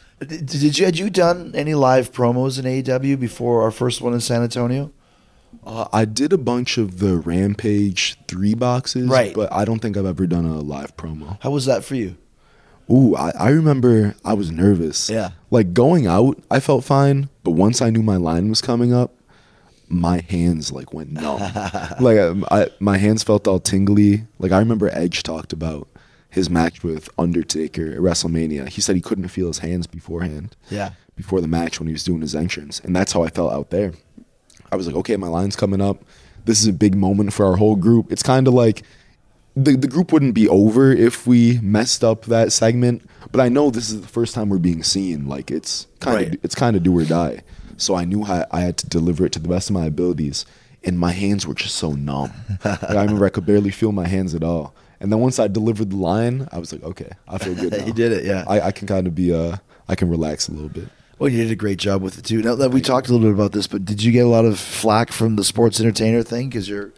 Had you done any live promos in AEW before our first one in San Antonio? I did a bunch of the Rampage 3 boxes, Right. but I don't think I've ever done a live promo. How was that for you? Ooh, I remember I was nervous. Yeah. Like, going out, I felt fine, but once I knew my line was coming up, my hands, like, went numb. Like, my hands felt all tingly. Like, I remember Edge talked about his match with Undertaker at WrestleMania. He said he couldn't feel his hands beforehand. Yeah. Before the match when he was doing his entrance. And that's how I felt out there. I was like, okay, my line's coming up. This is a big moment for our whole group. It's kind of like the group wouldn't be over if we messed up that segment, but I know this is the first time we're being seen. Like, it's kind of do or die. So I knew I had to deliver it to the best of my abilities, and my hands were just so numb. Like, I remember I could barely feel my hands at all. And then once I delivered the line, I was like, okay, I feel good now. You did it, yeah. I can kind of be, I can relax a little bit. Well, you did a great job with it too. Now that we talked a little bit about this, but did you get a lot of flack from the sports entertainer thing because you're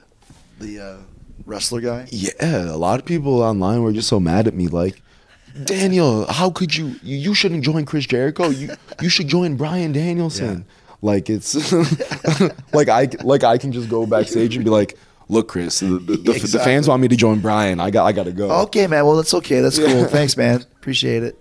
the wrestler guy? Yeah, a lot of people online were just so mad at me, like, Daniel, how could you shouldn't join Chris Jericho. You should join Bryan Danielson. Yeah. Like, it's like I can just go backstage and be like, look, Chris, the fans want me to join Bryan. I got to go. Okay, man. Well, that's okay. That's cool. Thanks, man. Appreciate it.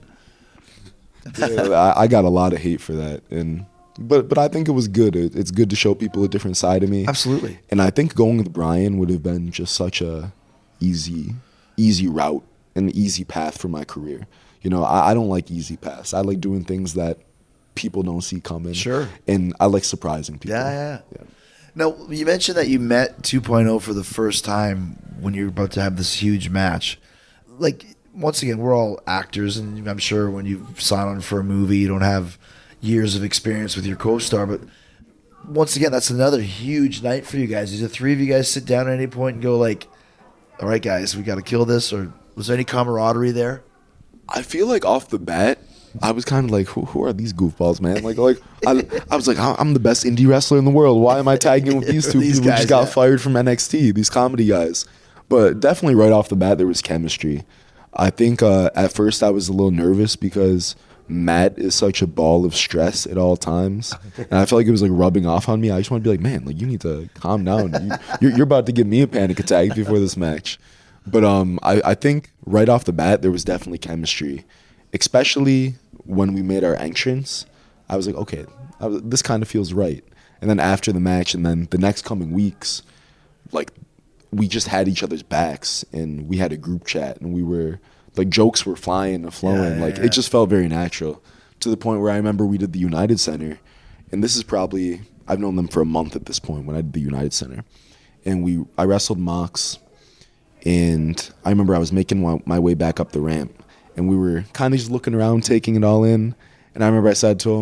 Yeah, I got a lot of hate for that, but I think it was good. It's good to show people a different side of me. Absolutely. And I think going with Bryan would have been just such a easy route, an easy path for my career. You know, I don't like easy paths. I like doing things that people don't see coming. Sure. And I like surprising people. Yeah. Now, you mentioned that you met 2.0 for the first time when you were about to have this huge match. Like, once again, we're all actors, and I'm sure when you sign on for a movie, you don't have years of experience with your co-star. But once again, that's another huge night for you guys. Did the three of you guys sit down at any point and go like, all right, guys, we got to kill this? Or was there any camaraderie there? I feel like off the bat, I was kind of like, who are these goofballs, man? Like I was like, I'm the best indie wrestler in the world. Why am I tagging with these two These people who guys, just got yeah. fired from NXT, these comedy guys? But definitely right off the bat, there was chemistry. I think at first I was a little nervous because Matt is such a ball of stress at all times. And I felt like it was like rubbing off on me. I just want to be like, man, like, you need to calm down. You're about to give me a panic attack before this match. But I think right off the bat, there was definitely chemistry, especially when we made our entrance. I was like, okay, this kind of feels right. And then after the match and then the next coming weeks, like, we just had each other's backs and we had a group chat and we were like, jokes were flying and flowing. It just felt very natural to the point where I remember we did the United Center, and this is probably, I've known them for a month at this point when I did the United Center, and I wrestled Mox, and I remember I was making my way back up the ramp, and we were kind of just looking around, taking it all in, and I remember I said to him,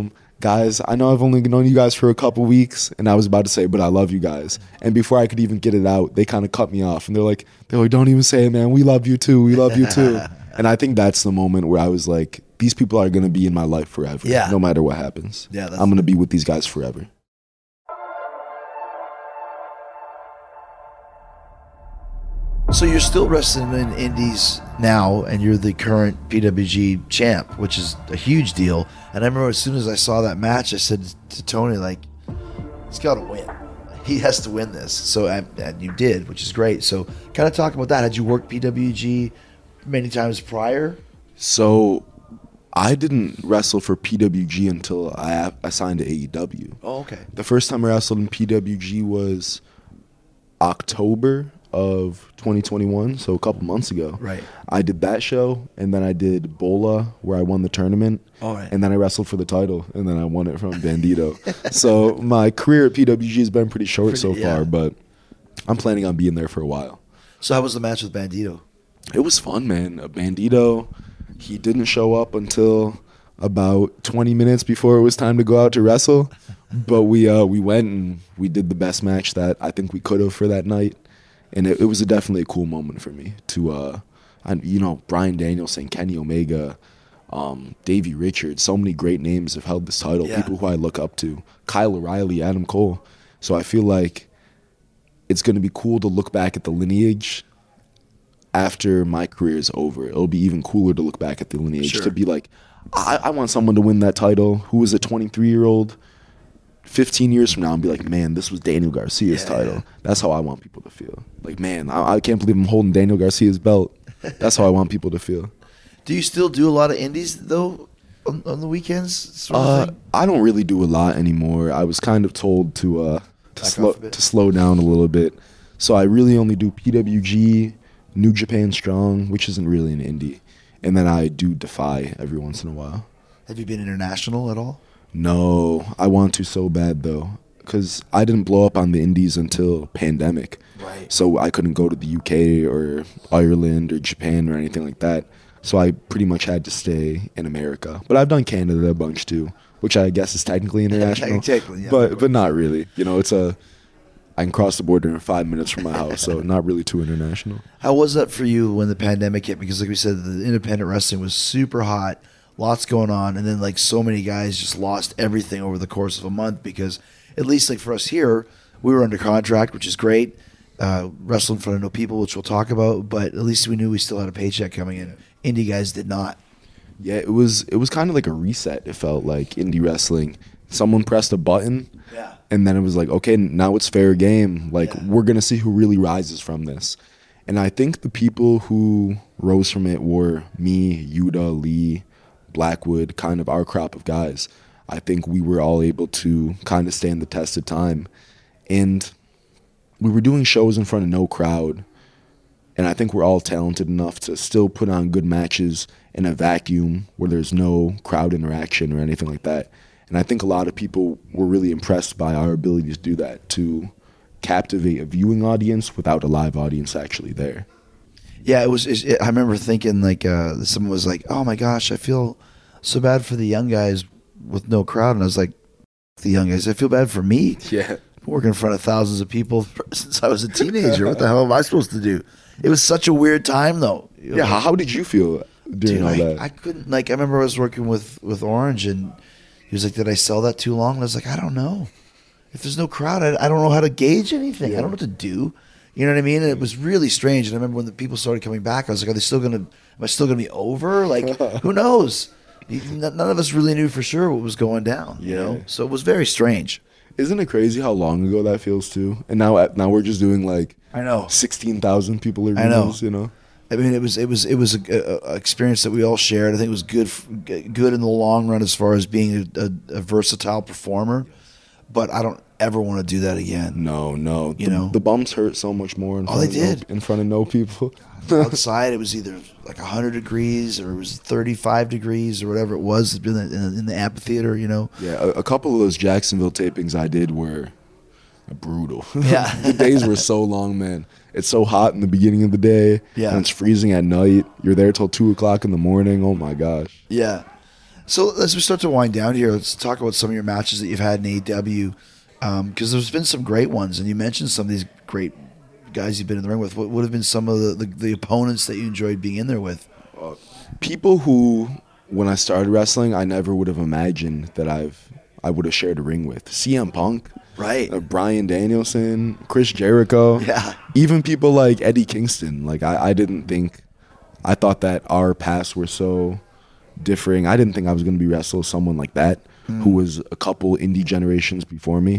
guys, I know I've only known you guys for a couple weeks, and I was about to say, but I love you guys. And before I could even get it out, they kind of cut me off, and they're like, don't even say it, man. We love you too. We love you too. And I think that's the moment where I was like, these people are going to be in my life forever. Yeah. No matter what happens. Yeah, I'm going to be with these guys forever. So you're still wrestling in indies now, and you're the current PWG champ, which is a huge deal. And I remember as soon as I saw that match, I said to Tony, like, he's got to win. He has to win this. So and you did, which is great. So kind of talk about that. Had you worked PWG many times prior? So I didn't wrestle for PWG until I signed to AEW. Oh, okay. The first time I wrestled in PWG was October of 2021, so a couple months ago. Right. I did that show, and then I did Bola, where I won the tournament. All right. And then I wrestled for the title, and then I won it from Bandito. So my career at PWG has been pretty short so far, but I'm planning on being there for a while. So how was the match with Bandito? It was fun, man. Bandito, he didn't show up until about 20 minutes before it was time to go out to wrestle, but we went and we did the best match that I think we could have for that night. And it was definitely a cool moment for me to, Bryan Danielson, Kenny Omega, Davey Richards, so many great names have held this title, people who I look up to, Kyle O'Reilly, Adam Cole. So I feel like it's going to be cool to look back at the lineage after my career is over. It'll be even cooler to look back at the lineage, to be like, I want someone to win that title who was a 23-year-old 15 years from now and be like, man, this was Daniel Garcia's title. That's how I want people to feel. Like, man, I can't believe I'm holding Daniel Garcia's belt. That's how I want people to feel. Do you still do a lot of indies, though, on the weekends? Sort of thing? I don't really do a lot anymore. I was kind of told to slow down a little bit. So I really only do PWG, New Japan Strong, which isn't really an indie. And then I do Defy every once in a while. Have you been international at all? No, I want to so bad though, because I didn't blow up on the indies until pandemic. Right. So I couldn't go to the UK or Ireland or Japan or anything like that. So I pretty much had to stay in America. But I've done Canada a bunch too, which I guess is technically international. Technically, yeah. But not really. You know, I can cross the border in 5 minutes from my house, so not really too international. How was that for you when the pandemic hit? Because like we said, the independent wrestling was super hot. Lots going on, and then like so many guys just lost everything over the course of a month because at least like for us here, we were under contract, which is great. Wrestle in front of no people, which we'll talk about, but at least we knew we still had a paycheck coming in. Indie guys did not. Yeah, it was kind of like a reset. It felt like indie wrestling. Someone pressed a button, and then it was like, okay, now it's fair game. Like we're gonna see who really rises from this. And I think the people who rose from it were me, Yuta, Lee, Blackwood, kind of our crop of guys. I think we were all able to kind of stand the test of time. And we were doing shows in front of no crowd. And I think we're all talented enough to still put on good matches in a vacuum where there's no crowd interaction or anything like that. And I think a lot of people were really impressed by our ability to do that, to captivate a viewing audience without a live audience actually there. Yeah, I remember thinking like someone was like, "Oh my gosh, I feel so bad for the young guys with no crowd," and I was like, "The young guys, I feel bad for me. Yeah, I'm working in front of thousands of people since I was a teenager. What the hell am I supposed to do?" It was such a weird time, though. Yeah, how did you feel during all that? I couldn't I remember I was working with Orange, and he was like, "Did I sell that too long?" And I was like, "I don't know. If there's no crowd, I don't know how to gauge anything. I don't know what to do." You know what I mean? And it was really strange. And I remember when the people started coming back, I was like, am I still gonna be over? Like, who knows? None of us really knew for sure what was going down, you know? So it was very strange. Isn't it crazy how long ago that feels too? And now we're just doing like, I know, 16,000 people arenas, you know? I mean, it was a experience that we all shared. I think it was good in the long run as far as being a versatile performer. But I don't ever want to do that again. No. You know? The bumps hurt so much more in front of no people. Outside, it was either like 100 degrees or it was 35 degrees or whatever it was in the amphitheater, you know? Yeah, a couple of those Jacksonville tapings I did were brutal. Yeah. The days were so long, man. It's so hot in the beginning of the day. Yeah. And it's freezing at night. You're there till 2 o'clock in the morning. Oh, my gosh. Yeah. So as we start to wind down here, let's talk about some of your matches that you've had in AEW, because there's been some great ones, and you mentioned some of these great guys you've been in the ring with. What would have been some of the opponents that you enjoyed being in there with? People who, when I started wrestling, I never would have imagined that I would have shared a ring with. CM Punk, Right. Bryan Danielson, Chris Jericho, Yeah. even people like Eddie Kingston. Like I didn't think, I thought that our paths were so differing. I didn't think I was going to be wrestling with someone like that, who was a couple indie generations before me.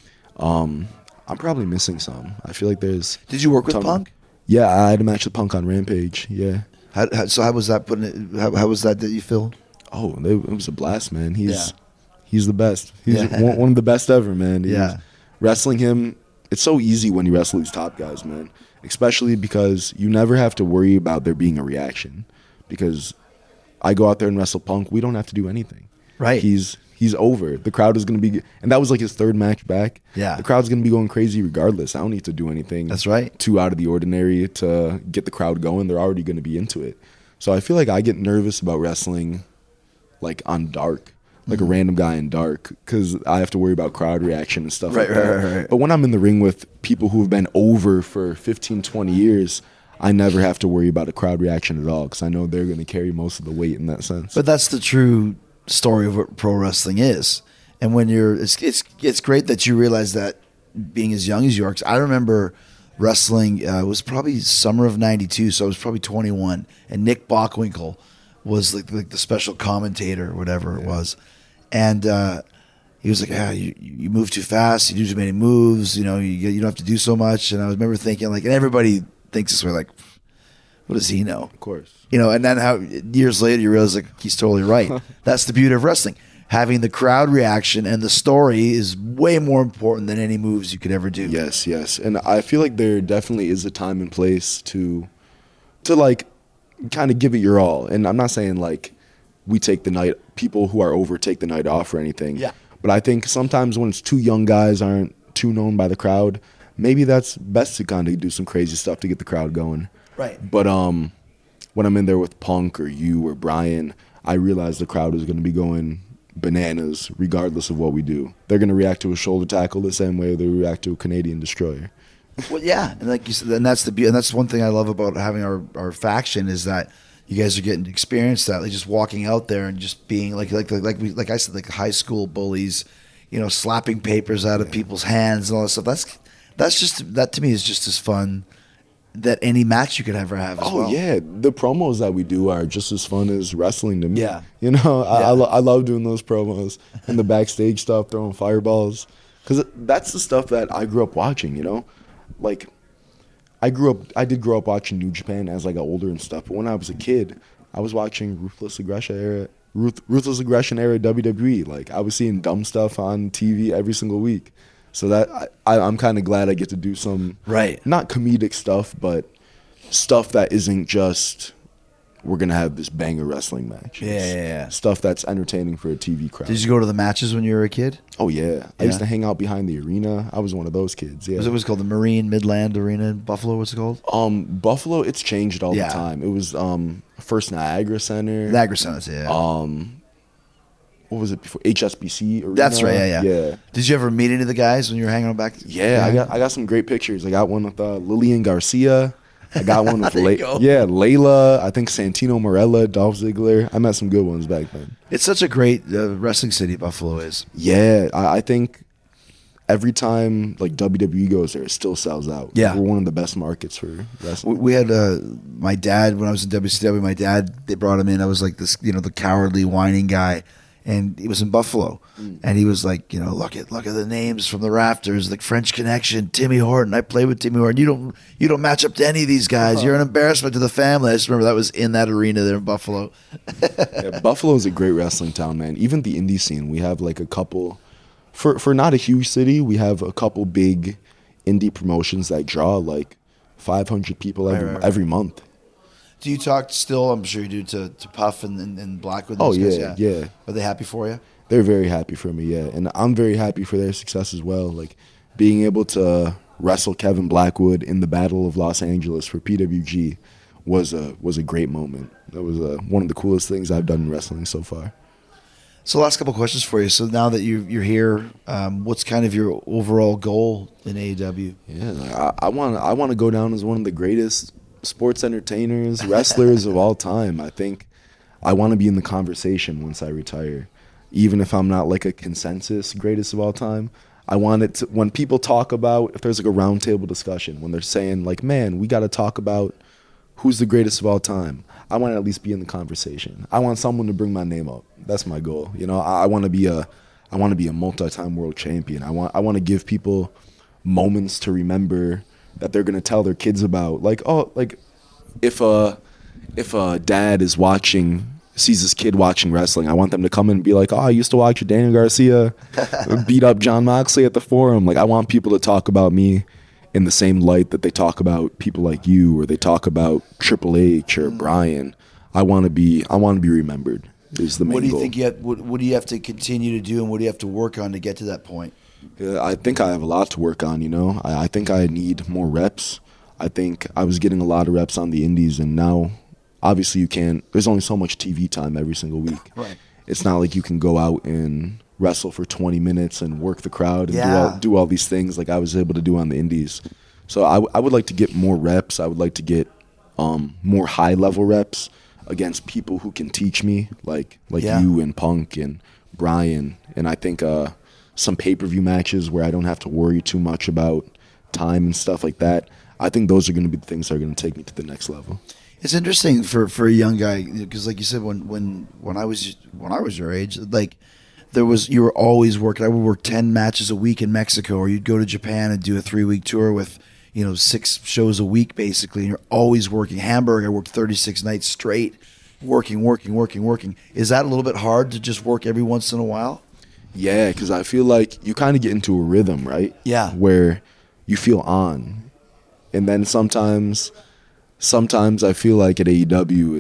I'm probably missing some. I feel like there's. Did you work with ton- Punk? Yeah, I had a match with Punk on Rampage. Yeah. How was that putting it? How was that you feel? Oh, it was a blast, man. Yeah. He's the best. He's Yeah. one of the best ever, man. Yeah. Wrestling him, it's so easy when you wrestle these top guys, man. Especially because you never have to worry about there being a reaction. Because I go out there and wrestle Punk, we don't have to do anything. Right. He's over. The crowd is going to be, and that was like his third match back. Yeah. The crowd's going to be going crazy regardless. I don't need to do anything. That's right. Too out of the ordinary to get the crowd going. They're already going to be into it. So I feel like I get nervous about wrestling like on Dark, like a random guy in Dark, because I have to worry about crowd reaction and stuff like that. Right. But when I'm in the ring with people who have been over for 15, 20 years, I never have to worry about a crowd reaction at all because I know they're going to carry most of the weight in that sense. But that's the true story of what pro wrestling is. And when it's great that you realize that being as young as you are. 'Cause I remember wrestling. It was probably summer of '92, so I was probably 21. And Nick Bockwinkel was like the special commentator, or whatever it was. And he was like, you move too fast. You do too many moves. You know, you don't have to do so much. And I remember thinking, like, and everybody thinks this way, like, what does he know? Of course. You know, and then how years later you realize, like, he's totally right. That's the beauty of wrestling. Having the crowd reaction and the story is way more important than any moves you could ever do. Yes. And I feel like there definitely is a time and place to like kind of give it your all. And I'm not saying like we take the night, people who are over take the night off or anything. Yeah. But I think sometimes when it's two young guys aren't too known by the crowd, maybe that's best to kind of do some crazy stuff to get the crowd going. Right. But when I'm in there with Punk or you or Brian, I realize the crowd is going to be going bananas regardless of what we do. They're going to react to a shoulder tackle the same way they react to a Canadian destroyer. Well, yeah, and like you said, and that's and that's one thing I love about having our faction is that you guys are getting to experience that, like just walking out there and just being like I said, like high school bullies, you know, slapping papers out of people's hands and all that stuff. That to me is just as fun that any match you could ever have as well. Oh, yeah. The promos that we do are just as fun as wrestling to me. Yeah. You know, I love doing those promos and the backstage stuff, throwing fireballs. Because that's the stuff that I grew up watching, you know? Like, I did grow up watching New Japan as I got older and stuff. But when I was a kid, I was watching Ruthless Aggression era WWE. Like, I was seeing dumb stuff on TV every single week. So that I'm kind of glad I get to do some, Right. not comedic stuff, but stuff that isn't just we're gonna have this banger wrestling match. Yeah. Stuff that's entertaining for a TV crowd. Did you go to the matches when you were a kid? Oh yeah. I Yeah. used to hang out behind the arena. I was one of those kids. Yeah. It was called the Marine Midland Arena in Buffalo. What's it called? Buffalo, it's changed all Yeah. the time. It was first Niagara Center. Niagara Center. Yeah. What was it before? HSBC arena. That's right. Yeah. Yeah. Did you ever meet any of the guys when you were hanging out back? Yeah, I got some great pictures. I got one with Lillian Garcia. I got one with There you go. Layla. I think Santino Marella, Dolph Ziggler. I met some good ones back then. It's such a great wrestling city, Buffalo is. Yeah, I think every time like WWE goes there, it still sells out. Yeah. We're one of the best markets for wrestling. We had my dad when I was in WCW. My dad, they brought him in. I was like this, you know, the cowardly, whining guy, and he was in Buffalo, and he was like, you know, look at the names from the rafters, like French Connection, Timmy Horton. I played with Timmy Horton. You don't match up to any of these guys. You're an embarrassment to the family. I just remember that was in that arena there in Buffalo. Yeah, Buffalo is a great wrestling town, man. Even the indie scene, we have like a couple. For not a huge city, we have a couple big indie promotions that draw like 500 people Right. every month. Do you talk still? I'm sure you do to Puff and Blackwood. Oh, those yeah, guys? yeah. Are they happy for you? They're very happy for me, yeah. And I'm very happy for their success as well. Like being able to wrestle Kevin Blackwood in the Battle of Los Angeles for PWG was a great moment. That was one of the coolest things I've done in wrestling so far. So last couple questions for you. So now that you're here, what's kind of your overall goal in AEW? Yeah, I want to go down as one of the greatest sports entertainers, wrestlers of all time. I think I want to be in the conversation once I retire, even if I'm not like a consensus greatest of all time. I want it to, when people talk about, if there's like a roundtable discussion, when they're saying like, man, we got to talk about who's the greatest of all time, I want to at least be in the conversation. I want someone to bring my name up. That's my goal. You know, I want to be a multi-time world champion. I want to give people moments to remember that they're gonna tell their kids about. Like, oh, like if a dad is sees his kid watching wrestling, I want them to come in and be like, oh, I used to watch Daniel Garcia beat up John Moxley at the Forum. Like, I want people to talk about me in the same light that they talk about people like you, or they talk about Triple H or Bryan. I want to be remembered. Is the main What do you goal. think what do you have to continue to do, and what do you have to work on to get to that point? Yeah, I think I have a lot to work on, you know. I think I need more reps. I think I was getting a lot of reps on the indies, and now, obviously, there's only so much TV time every single week. Right. It's not like you can go out and wrestle for 20 minutes and work the crowd and do all these things like I was able to do on the indies. So I would like to get more reps. I would like to get more high-level reps against people who can teach me, like you and Punk and Bryan. And I think some pay-per-view matches where I don't have to worry too much about time and stuff like that. I think those are going to be the things that are going to take me to the next level. It's interesting for a young guy, because like you said, when I was your age, like you were always working. I would work 10 matches a week in Mexico, or you'd go to Japan and do a 3-week tour with 6 shows a week basically, and you're always working. Hamburg, I worked 36 nights straight, working. Is that a little bit hard to just work every once in a while? Yeah, because I feel like you kind of get into a rhythm, right? Yeah. Where you feel on. And then sometimes I feel like at AEW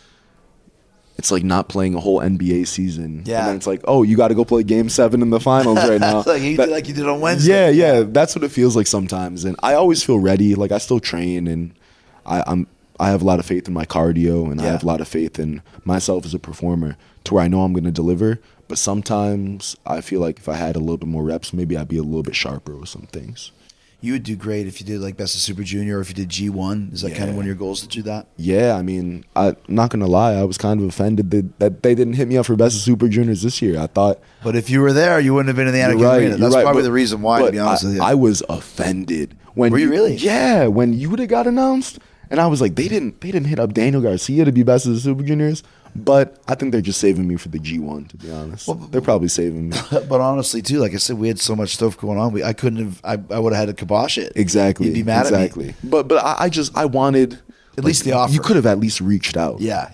it's like not playing a whole NBA season. Yeah. And then it's like, oh, you got to go play Game 7 in the finals right now. like you did on Wednesday. Yeah. That's what it feels like sometimes. And I always feel ready. Like I still train, and I have a lot of faith in my cardio, and I have a lot of faith in myself as a performer to where I know I'm going to deliver. But sometimes I feel like if I had a little bit more reps, maybe I'd be a little bit sharper with some things. You would do great if you did like Best of Super Junior, or if you did G1. Is that kind of one of your goals to do that? Yeah, I mean, I'm not going to lie. I was kind of offended that they didn't hit me up for Best of Super Juniors this year. I thought... But if you were there, you wouldn't have been in the Anakin Arena. That's probably the reason why, to be honest with you. I was offended. Were you really? Yeah, when Yuta got announced, and I was like, they didn't hit up Daniel Garcia to be Best of the Super Juniors. But I think they're just saving me for the G1, to be honest. Well, they're probably saving me. But honestly, too, like I said, we had so much stuff going on. I would have had to kibosh it. Exactly. You'd be mad at me. But I wanted... At least the offer. You could have at least reached out. Yeah.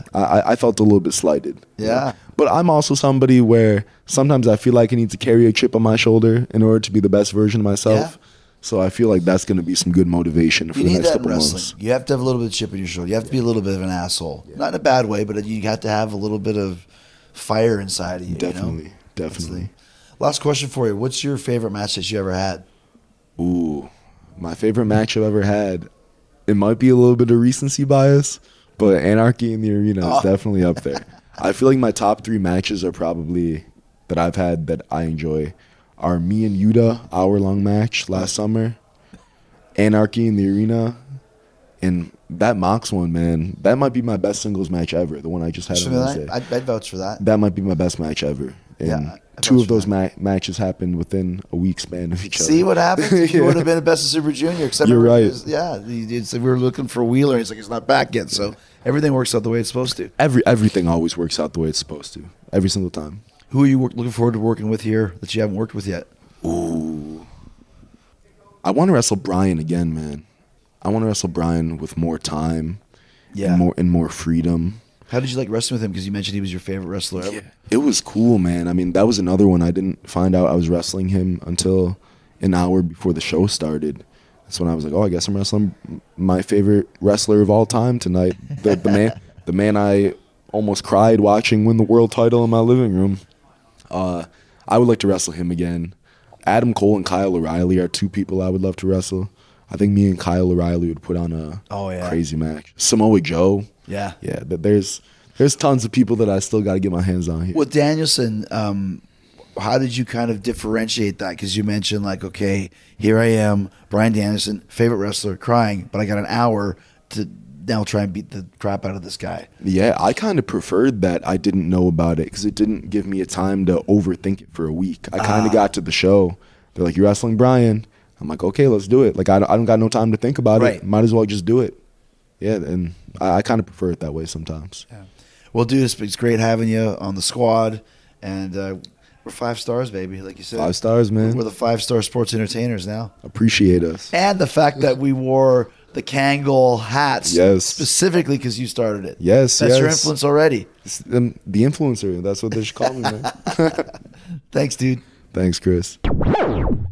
I felt a little bit slighted. Yeah. But I'm also somebody where sometimes I feel like I need to carry a chip on my shoulder in order to be the best version of myself. Yeah. So I feel like that's going to be some good motivation for the next couple months. You have to have a little bit of chip on your shoulder. You have to be a little bit of an asshole. Yeah. Not in a bad way, but you have to have a little bit of fire inside of you. Definitely. Last question for you. What's your favorite match that you ever had? Ooh, my favorite match I've ever had. It might be a little bit of recency bias, but Anarchy in the Arena is definitely up there. I feel like my top 3 matches are probably that I've had that I enjoy are me and Yuta hour-long match last summer, Anarchy in the Arena, and that Mox one, man. That might be my best singles match ever, the one I just had on Wednesday. I'd vouch for that. That might be my best match ever. And 2 of those matches happened within a week span of each other. See what happens? You would have been a Best of Super Junior. Except You're right. We were looking for Wheeler. He's like, he's not back yet. So everything works out the way it's supposed to. Everything always works out the way it's supposed to. Every single time. Who are you looking forward to working with here that you haven't worked with yet? Ooh. I want to wrestle Bryan again, man. I want to wrestle Bryan with more time and more freedom. How did you like wrestling with him? Because you mentioned he was your favorite wrestler ever. Yeah, it was cool, man. I mean, that was another one. I didn't find out I was wrestling him until an hour before the show started. That's when I was like, oh, I guess I'm wrestling my favorite wrestler of all time tonight. The man I almost cried watching win the world title in my living room. I would like to wrestle him again. Adam Cole and Kyle O'Reilly are 2 people I would love to wrestle. I think me and Kyle O'Reilly would put on a crazy match. Samoa Joe. Yeah. Yeah, there's There's tons of people that I still got to get my hands on here. With Danielson, how did you kind of differentiate that? Because you mentioned like, okay, here I am, Bryan Danielson, favorite wrestler, crying, but I got an hour to now try and beat the crap out of this guy. Yeah, I kind of preferred that I didn't know about it because it didn't give me a time to overthink it for a week. I kind of got to the show. They're like, "You're wrestling Bryan." I'm like, "Okay, let's do it." Like, I don't got no time to think about Right. it. Might as well just do it. Yeah, and I kind of prefer it that way sometimes. Yeah. Well, dude, it's great having you on the squad, and we're 5 stars, baby. Like you said, 5 stars, man. We're the 5-star sports entertainers now. Appreciate us. And the fact that we wore the Kangol hats, Yes. specifically because you started it. Yes, That's your yes. influence already. The influencer. That's what they should call me, man. Thanks, dude. Thanks, Chris.